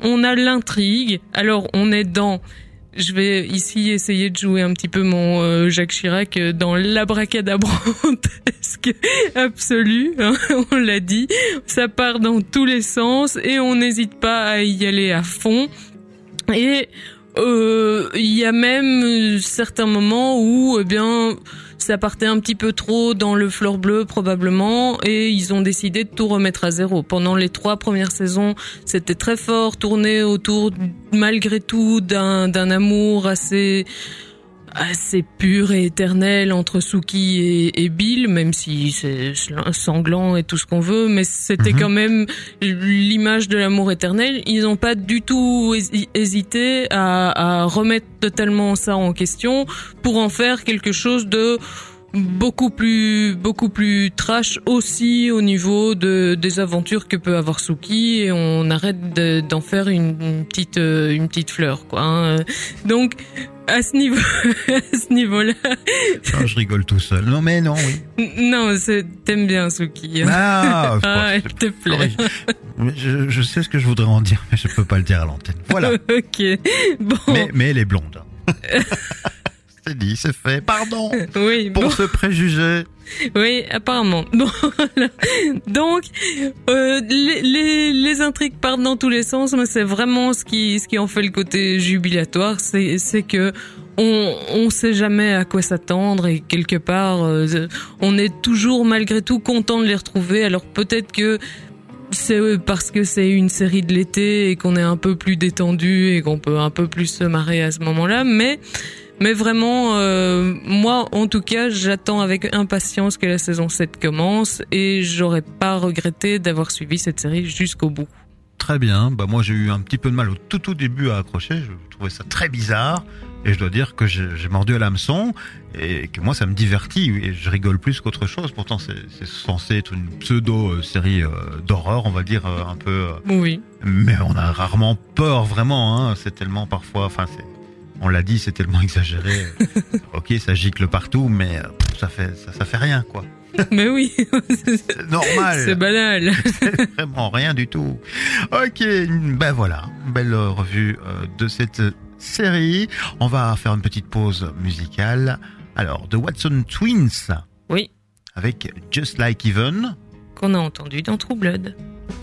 Speaker 9: on a l'intrigue. Alors, on est dans... Je vais ici essayer de jouer un petit peu mon Jacques Chirac dans l'abracadabrantesque absolu, hein, on l'a dit. Ça part dans tous les sens et on n'hésite pas à y aller à fond. Et il y a même certains moments où, eh bien, ça partait un petit peu trop dans le fleur bleu probablement, et ils ont décidé de tout remettre à zéro. Pendant les 3 premières saisons, c'était très fort, tourné autour malgré tout d'un amour assez pur et éternel entre Sookie et Bill, même si c'est sanglant et tout ce qu'on veut, mais c'était quand même l'image de l'amour éternel. Ils n'ont pas du tout hésité à remettre totalement ça en question pour en faire quelque chose de beaucoup plus trash aussi au niveau des aventures que peut avoir Sookie, et on arrête d'en faire une petite fleur, quoi, hein. Donc à ce niveau-là.
Speaker 8: Non, je rigole tout seul. Non, mais non, oui.
Speaker 9: Non, t'aimes bien Sookie.
Speaker 8: Ah,
Speaker 9: s'il te plaît.
Speaker 8: Je sais ce que je voudrais en dire, mais je peux pas le dire à l'antenne. Voilà.
Speaker 9: Ok. Bon.
Speaker 8: Mais elle est blonde. C'est dit, c'est fait. Pardon.
Speaker 9: Oui.
Speaker 8: Pour ce préjugé.
Speaker 9: Oui, apparemment. Bon, donc les intrigues partent dans tous les sens, mais c'est vraiment ce qui en fait le côté jubilatoire, c'est que on sait jamais à quoi s'attendre, et quelque part on est toujours malgré tout content de les retrouver. Alors peut-être que c'est parce que c'est une série de l'été et qu'on est un peu plus détendu et qu'on peut un peu plus se marrer à ce moment-là, mais vraiment, moi, en tout cas, j'attends avec impatience que la saison 7 commence, et j'aurais pas regretté d'avoir suivi cette série jusqu'au bout.
Speaker 8: Très bien. Bah, moi, j'ai eu un petit peu de mal au tout début à accrocher. Je trouvais ça très bizarre. Et je dois dire que j'ai mordu à l'hameçon, et que moi, ça me divertit, et je rigole plus qu'autre chose. Pourtant, c'est censé être une pseudo-série d'horreur, on va dire, un peu...
Speaker 9: Oui.
Speaker 8: Mais on a rarement peur, vraiment, hein. C'est tellement parfois... On l'a dit, c'est tellement exagéré. Ok, ça gicle partout, mais ça fait rien, quoi.
Speaker 9: Mais oui.
Speaker 8: C'est normal.
Speaker 9: C'est banal.
Speaker 8: C'est vraiment rien du tout. Ok, ben voilà, belle revue de cette série. On va faire une petite pause musicale. Alors, The Watson Twins.
Speaker 9: Oui.
Speaker 8: Avec Just Like Even.
Speaker 9: Qu'on a entendu dans True Blood.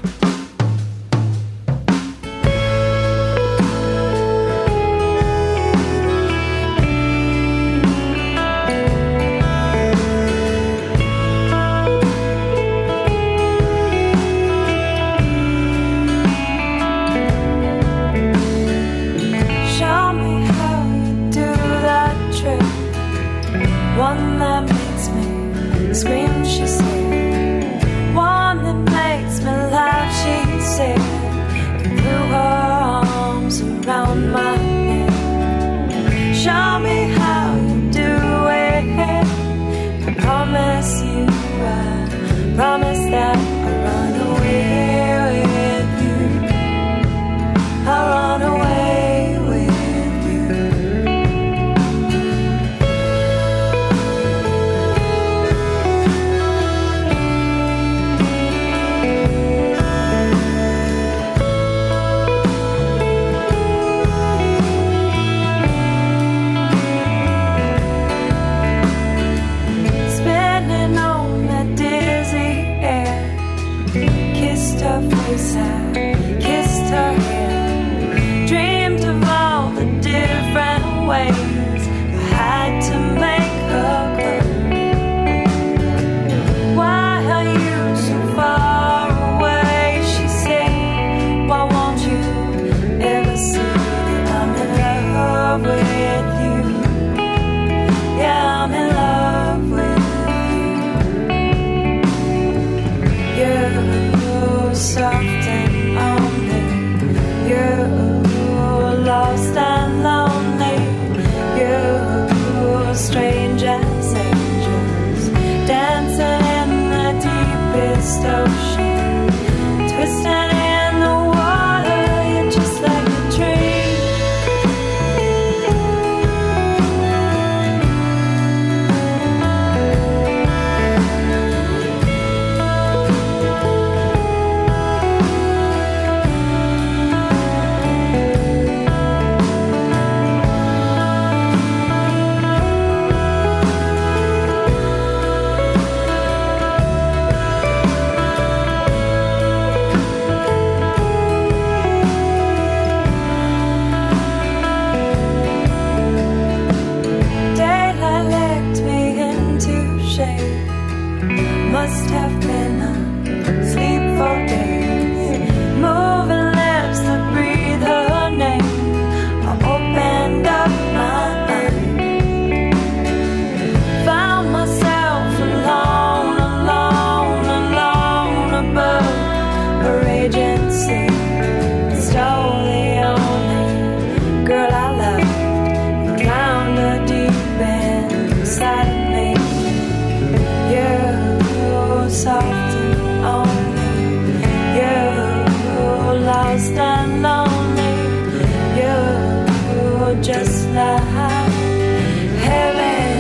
Speaker 3: One that makes me scream, she said. One that makes me laugh, she said. And threw her arms around my neck. Show me how you do it. I promise you, I promise that I'll run away with you. I'll run away. Kissed her hair, dreamed of all the different ways I had to make her glow. Why are you so far away? She said, why won't you ever see that I'm in love with you? Yeah, I'm in love with you. You're soft and only, you're lost and lonely, you're strange as angels, dancing in the deepest ocean, twisting in the water, you're just like a tree. Must have been asleep for days. Moving lips that breathe her name. I opened up my eyes. Found myself alone, alone, alone above a raging sea. Stole the only girl I loved and drowned her deep inside of me. You're soft and only. You're lost and lonely. You're just like heaven.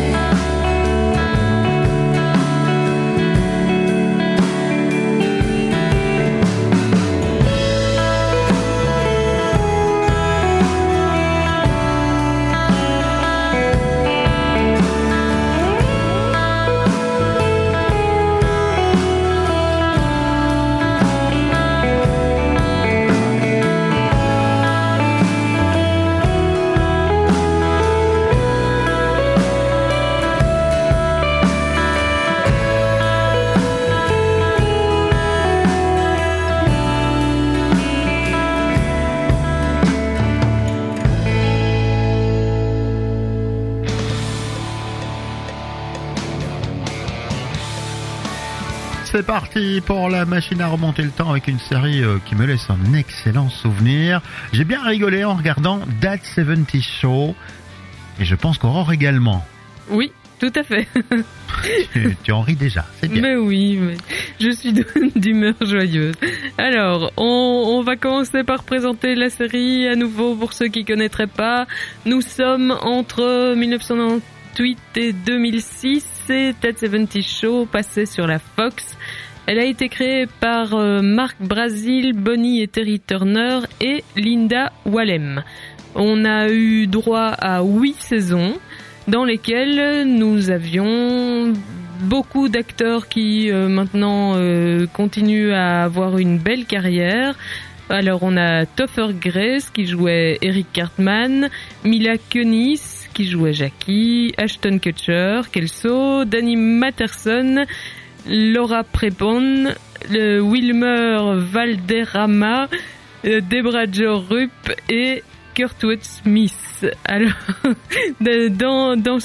Speaker 8: C'est parti pour la machine à remonter le temps avec une série qui me laisse un excellent souvenir. J'ai bien rigolé en regardant That 70's Show et je pense qu'Aurore également.
Speaker 9: Oui, tout à fait.
Speaker 8: tu en ris déjà, c'est bien.
Speaker 9: Mais oui, mais je suis d'humeur joyeuse. Alors, on va commencer par présenter la série à nouveau pour ceux qui ne connaîtraient pas. Nous sommes entre 1998 et 2006. C'est That 70's Show passé sur la Fox. Elle a été créée par Mark Brazill, Bonnie et Terry Turner et Linda Wallem. On a eu droit à 8 saisons dans lesquelles nous avions beaucoup d'acteurs qui maintenant continuent à avoir une belle carrière. Alors on a Topher Grace qui jouait Eric Cartman, Mila Kunis qui jouait Jackie, Ashton Kutcher, Kelso, Danny Matterson, Laura Prepon, Wilmer Valderrama, Debra Jo Rupp et Kurtwood Smith. Alors, dans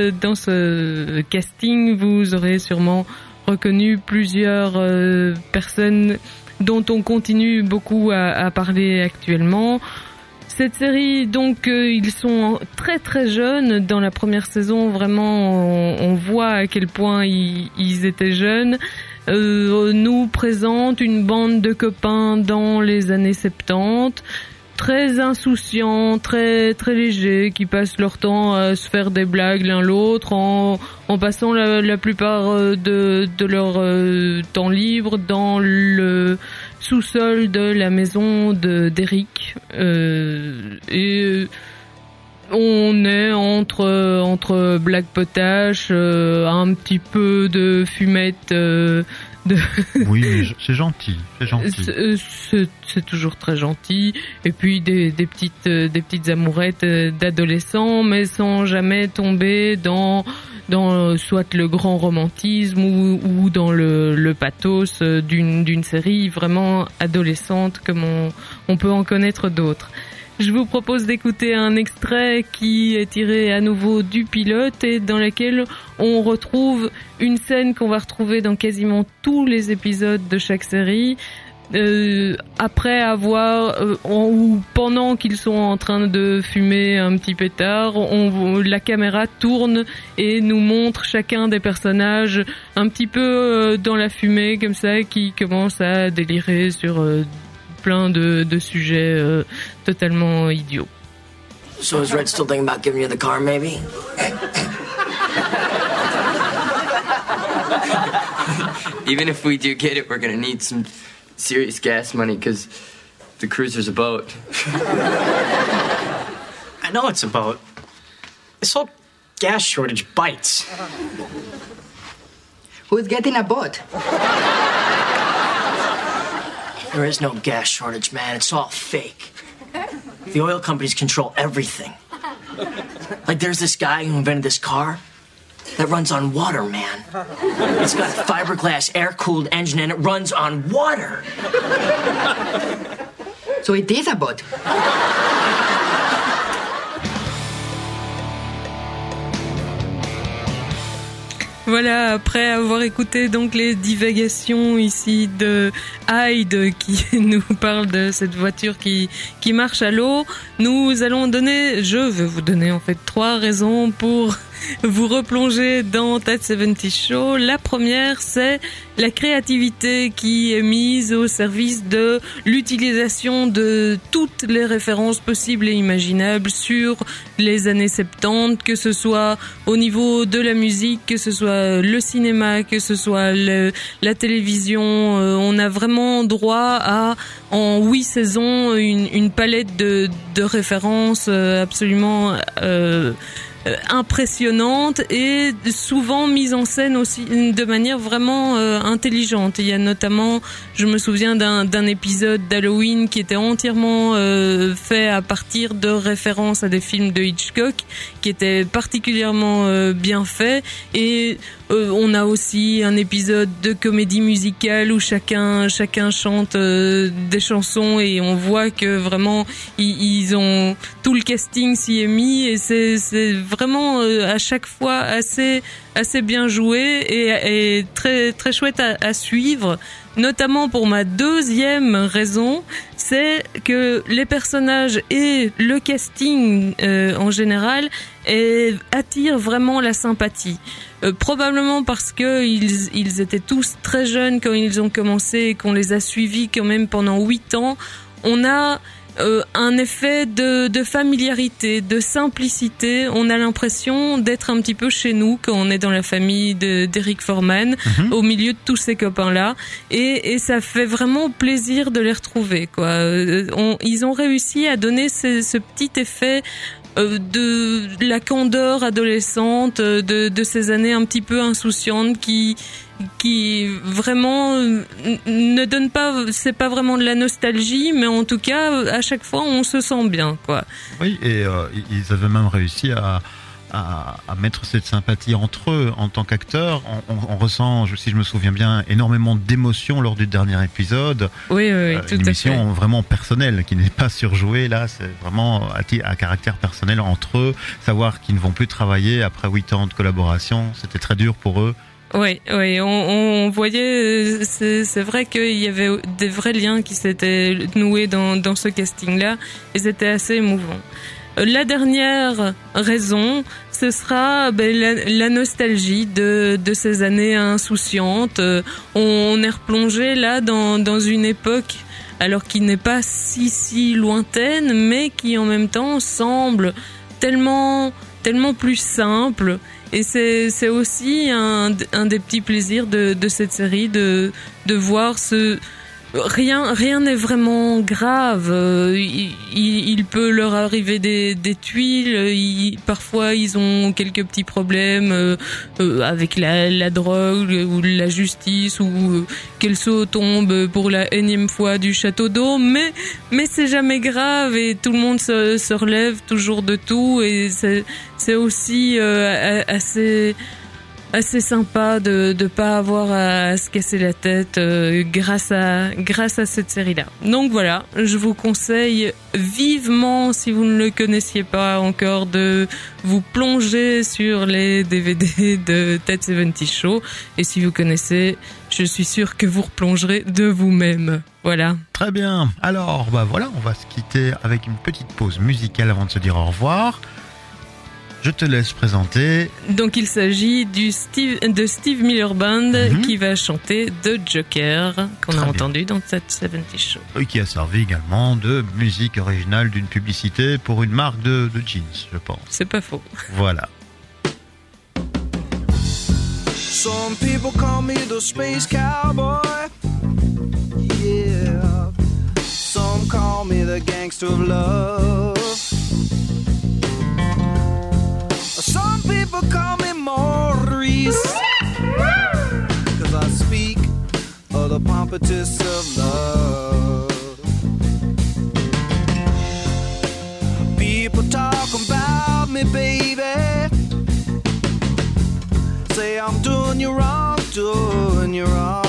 Speaker 9: ce casting, vous aurez sûrement reconnu plusieurs personnes dont on continue beaucoup à parler actuellement. Cette série, donc, ils sont très très jeunes. Dans la première saison, vraiment, on voit à quel point ils étaient jeunes. Nous présente une bande de copains dans les années 70, très insouciants, très très légers, qui passent leur temps à se faire des blagues l'un l'autre en passant la plupart de leur temps libre dans le sous-sol de la maison d'Eric. Et on est entre blague potache, un petit peu de fumette.
Speaker 8: Oui, mais c'est gentil, c'est gentil.
Speaker 9: C'est toujours très gentil. Et puis des petites amourettes d'adolescents, mais sans jamais tomber dans soit le grand romantisme ou dans le pathos d'une série vraiment adolescente comme on peut en connaître d'autres. Je vous propose d'écouter un extrait qui est tiré à nouveau du pilote et dans lequel on retrouve une scène qu'on va retrouver dans quasiment tous les épisodes de chaque série. Après avoir ou pendant qu'ils sont en train de fumer un petit pétard, la caméra tourne et nous montre chacun des personnages un petit peu dans la fumée comme ça, qui commencent à délirer sur plein de sujets totalement idiots.
Speaker 13: So is Red still thinking about giving you the car, maybe?
Speaker 1: Even if we do get it, we're gonna need some serious gas money because the cruiser's a boat.
Speaker 14: I know it's a boat. This whole gas shortage bites.
Speaker 13: Who's getting a boat?
Speaker 14: There is no gas shortage, man. It's all fake. The oil companies control everything. Like, there's this guy who invented this car. that runs on water, man. It's got a fiberglass air-cooled engine and it runs on water.
Speaker 13: So it is a boat.
Speaker 9: Voilà, après avoir écouté donc les divagations ici de Hyde qui nous parle de cette voiture qui marche à l'eau, je vais vous donner en fait 3 raisons pour vous replonger dans That 70's Show. La première, c'est la créativité qui est mise au service de l'utilisation de toutes les références possibles et imaginables sur les années 70, que ce soit au niveau de la musique, que ce soit le cinéma, que ce soit la télévision. On a vraiment droit à, en 8 saisons, une palette de références absolument impressionnante et souvent mise en scène aussi de manière vraiment intelligente. Il y a notamment, je me souviens d'un épisode d'Halloween qui était entièrement fait à partir de références à des films de Hitchcock, qui était particulièrement bien fait. Et on a aussi un épisode de comédie musicale où chacun chante des chansons et on voit que vraiment ils ont tout le casting s'y est mis et c'est vraiment à chaque fois assez bien joué et très très chouette à suivre. Notamment pour ma deuxième raison, c'est que les personnages et le casting en général attirent vraiment la sympathie. Probablement parce que ils étaient tous très jeunes quand ils ont commencé et qu'on les a suivis quand même pendant 8 ans. On a un effet de familiarité, de simplicité. On a l'impression d'être un petit peu chez nous quand on est dans la famille d'Eric Forman, au milieu de tous ces copains-là. Et ça fait vraiment plaisir de les retrouver, quoi. Ils ont réussi à donner ce petit effet de la candeur adolescente, de ces années un petit peu insouciantes qui vraiment ne donne pas, c'est pas vraiment de la nostalgie, mais en tout cas à chaque fois on se sent bien, quoi.
Speaker 8: Oui, et ils avaient même réussi à mettre cette sympathie entre eux en tant qu'acteurs. On ressent, si je me souviens bien, énormément d'émotions lors du dernier épisode.
Speaker 9: Oui, tout à fait.
Speaker 8: Une émission vraiment personnelle qui n'est pas surjouée. Là, c'est vraiment à caractère personnel entre eux. Savoir qu'ils ne vont plus travailler après 8 ans de collaboration, c'était très dur pour eux.
Speaker 9: Oui, on voyait, c'est vrai qu'il y avait des vrais liens qui s'étaient noués dans ce casting-là et c'était assez émouvant. La dernière raison, ce sera la nostalgie de ces années insouciantes. On est replongé là dans une époque, alors qui n'est pas si lointaine, mais qui en même temps semble tellement plus simple. Et c'est aussi un des petits plaisirs de cette série de voir rien n'est vraiment grave. Il peut leur arriver des tuiles. Parfois, ils ont quelques petits problèmes avec la drogue ou la justice ou qu'elle tombe pour la énième fois du château d'eau. Mais c'est jamais grave et tout le monde se relève toujours de tout. Et c'est aussi assez sympa de pas avoir à se casser la tête grâce à cette série-là. Donc voilà, je vous conseille vivement, si vous ne le connaissiez pas encore, de vous plonger sur les DVD de That 70's Show. Et si vous connaissez, je suis sûr que vous replongerez de vous-même. Voilà.
Speaker 8: Très bien. Alors, voilà, on va se quitter avec une petite pause musicale avant de se dire au revoir. Je te laisse présenter.
Speaker 9: Donc il s'agit de Steve Miller Band qui va chanter The Joker qu'on a entendu dans That 70's Show.
Speaker 8: Et qui a servi également de musique originale d'une publicité pour une marque de jeans, je pense.
Speaker 9: C'est pas faux.
Speaker 8: Voilà.
Speaker 10: Some people call me the space cowboy. Yeah. Some call me the gangster of love. Some people call me Maurice, 'cause I speak of the pompatus of love. People talk about me, baby, doing you wrong, doing you wrong.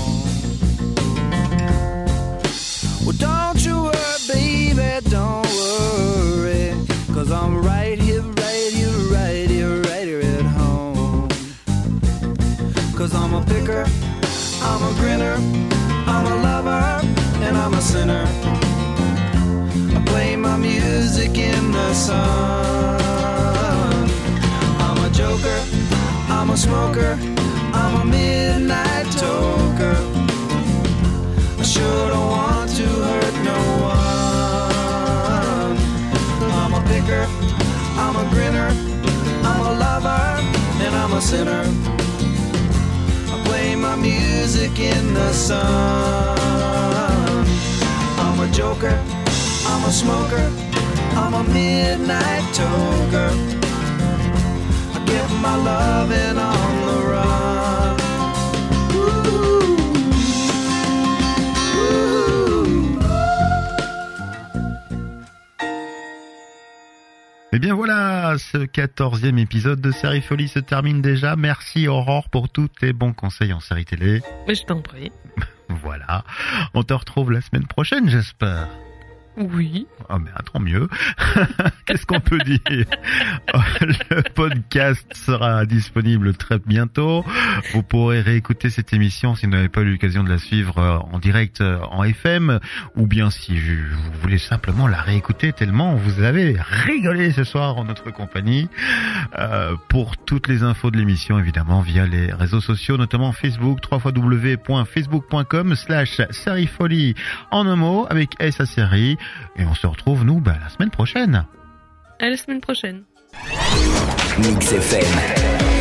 Speaker 10: Well, don't you worry, baby, don't worry, 'cause I'm right here, right here, right here, right here at home. 'Cause I'm a picker, I'm a grinner, I'm a lover, and I'm a sinner. I play my music in the sun. I'm a joker, I'm a smoker, I'm a midnight toker. I sure don't want to hurt no one. I'm a picker, I'm a grinner, I'm a lover, and I'm a sinner. I play my music in the sun. I'm a joker, I'm a smoker, I'm a midnight toker. I get my loving on the run.
Speaker 8: Et bien voilà, ce 14e épisode de Série Folie se termine déjà. Merci Aurore pour tous tes bons conseils en série télé.
Speaker 9: Mais je t'en prie.
Speaker 8: Voilà, on te retrouve la semaine prochaine, j'espère.
Speaker 9: Oui.
Speaker 8: Oh mais tant mieux. Qu'est-ce qu'on peut dire? Le podcast sera disponible très bientôt. Vous pourrez réécouter cette émission si vous n'avez pas eu l'occasion de la suivre en direct en FM, ou bien si vous voulez simplement la réécouter tellement vous avez rigolé ce soir en notre compagnie. Pour toutes les infos de l'émission, évidemment, via les réseaux sociaux, notamment Facebook, www.facebook.com/sériefolie en un mot avec S à série. Et on se retrouve, nous, la semaine prochaine.
Speaker 9: À la semaine prochaine.
Speaker 15: Mix FM.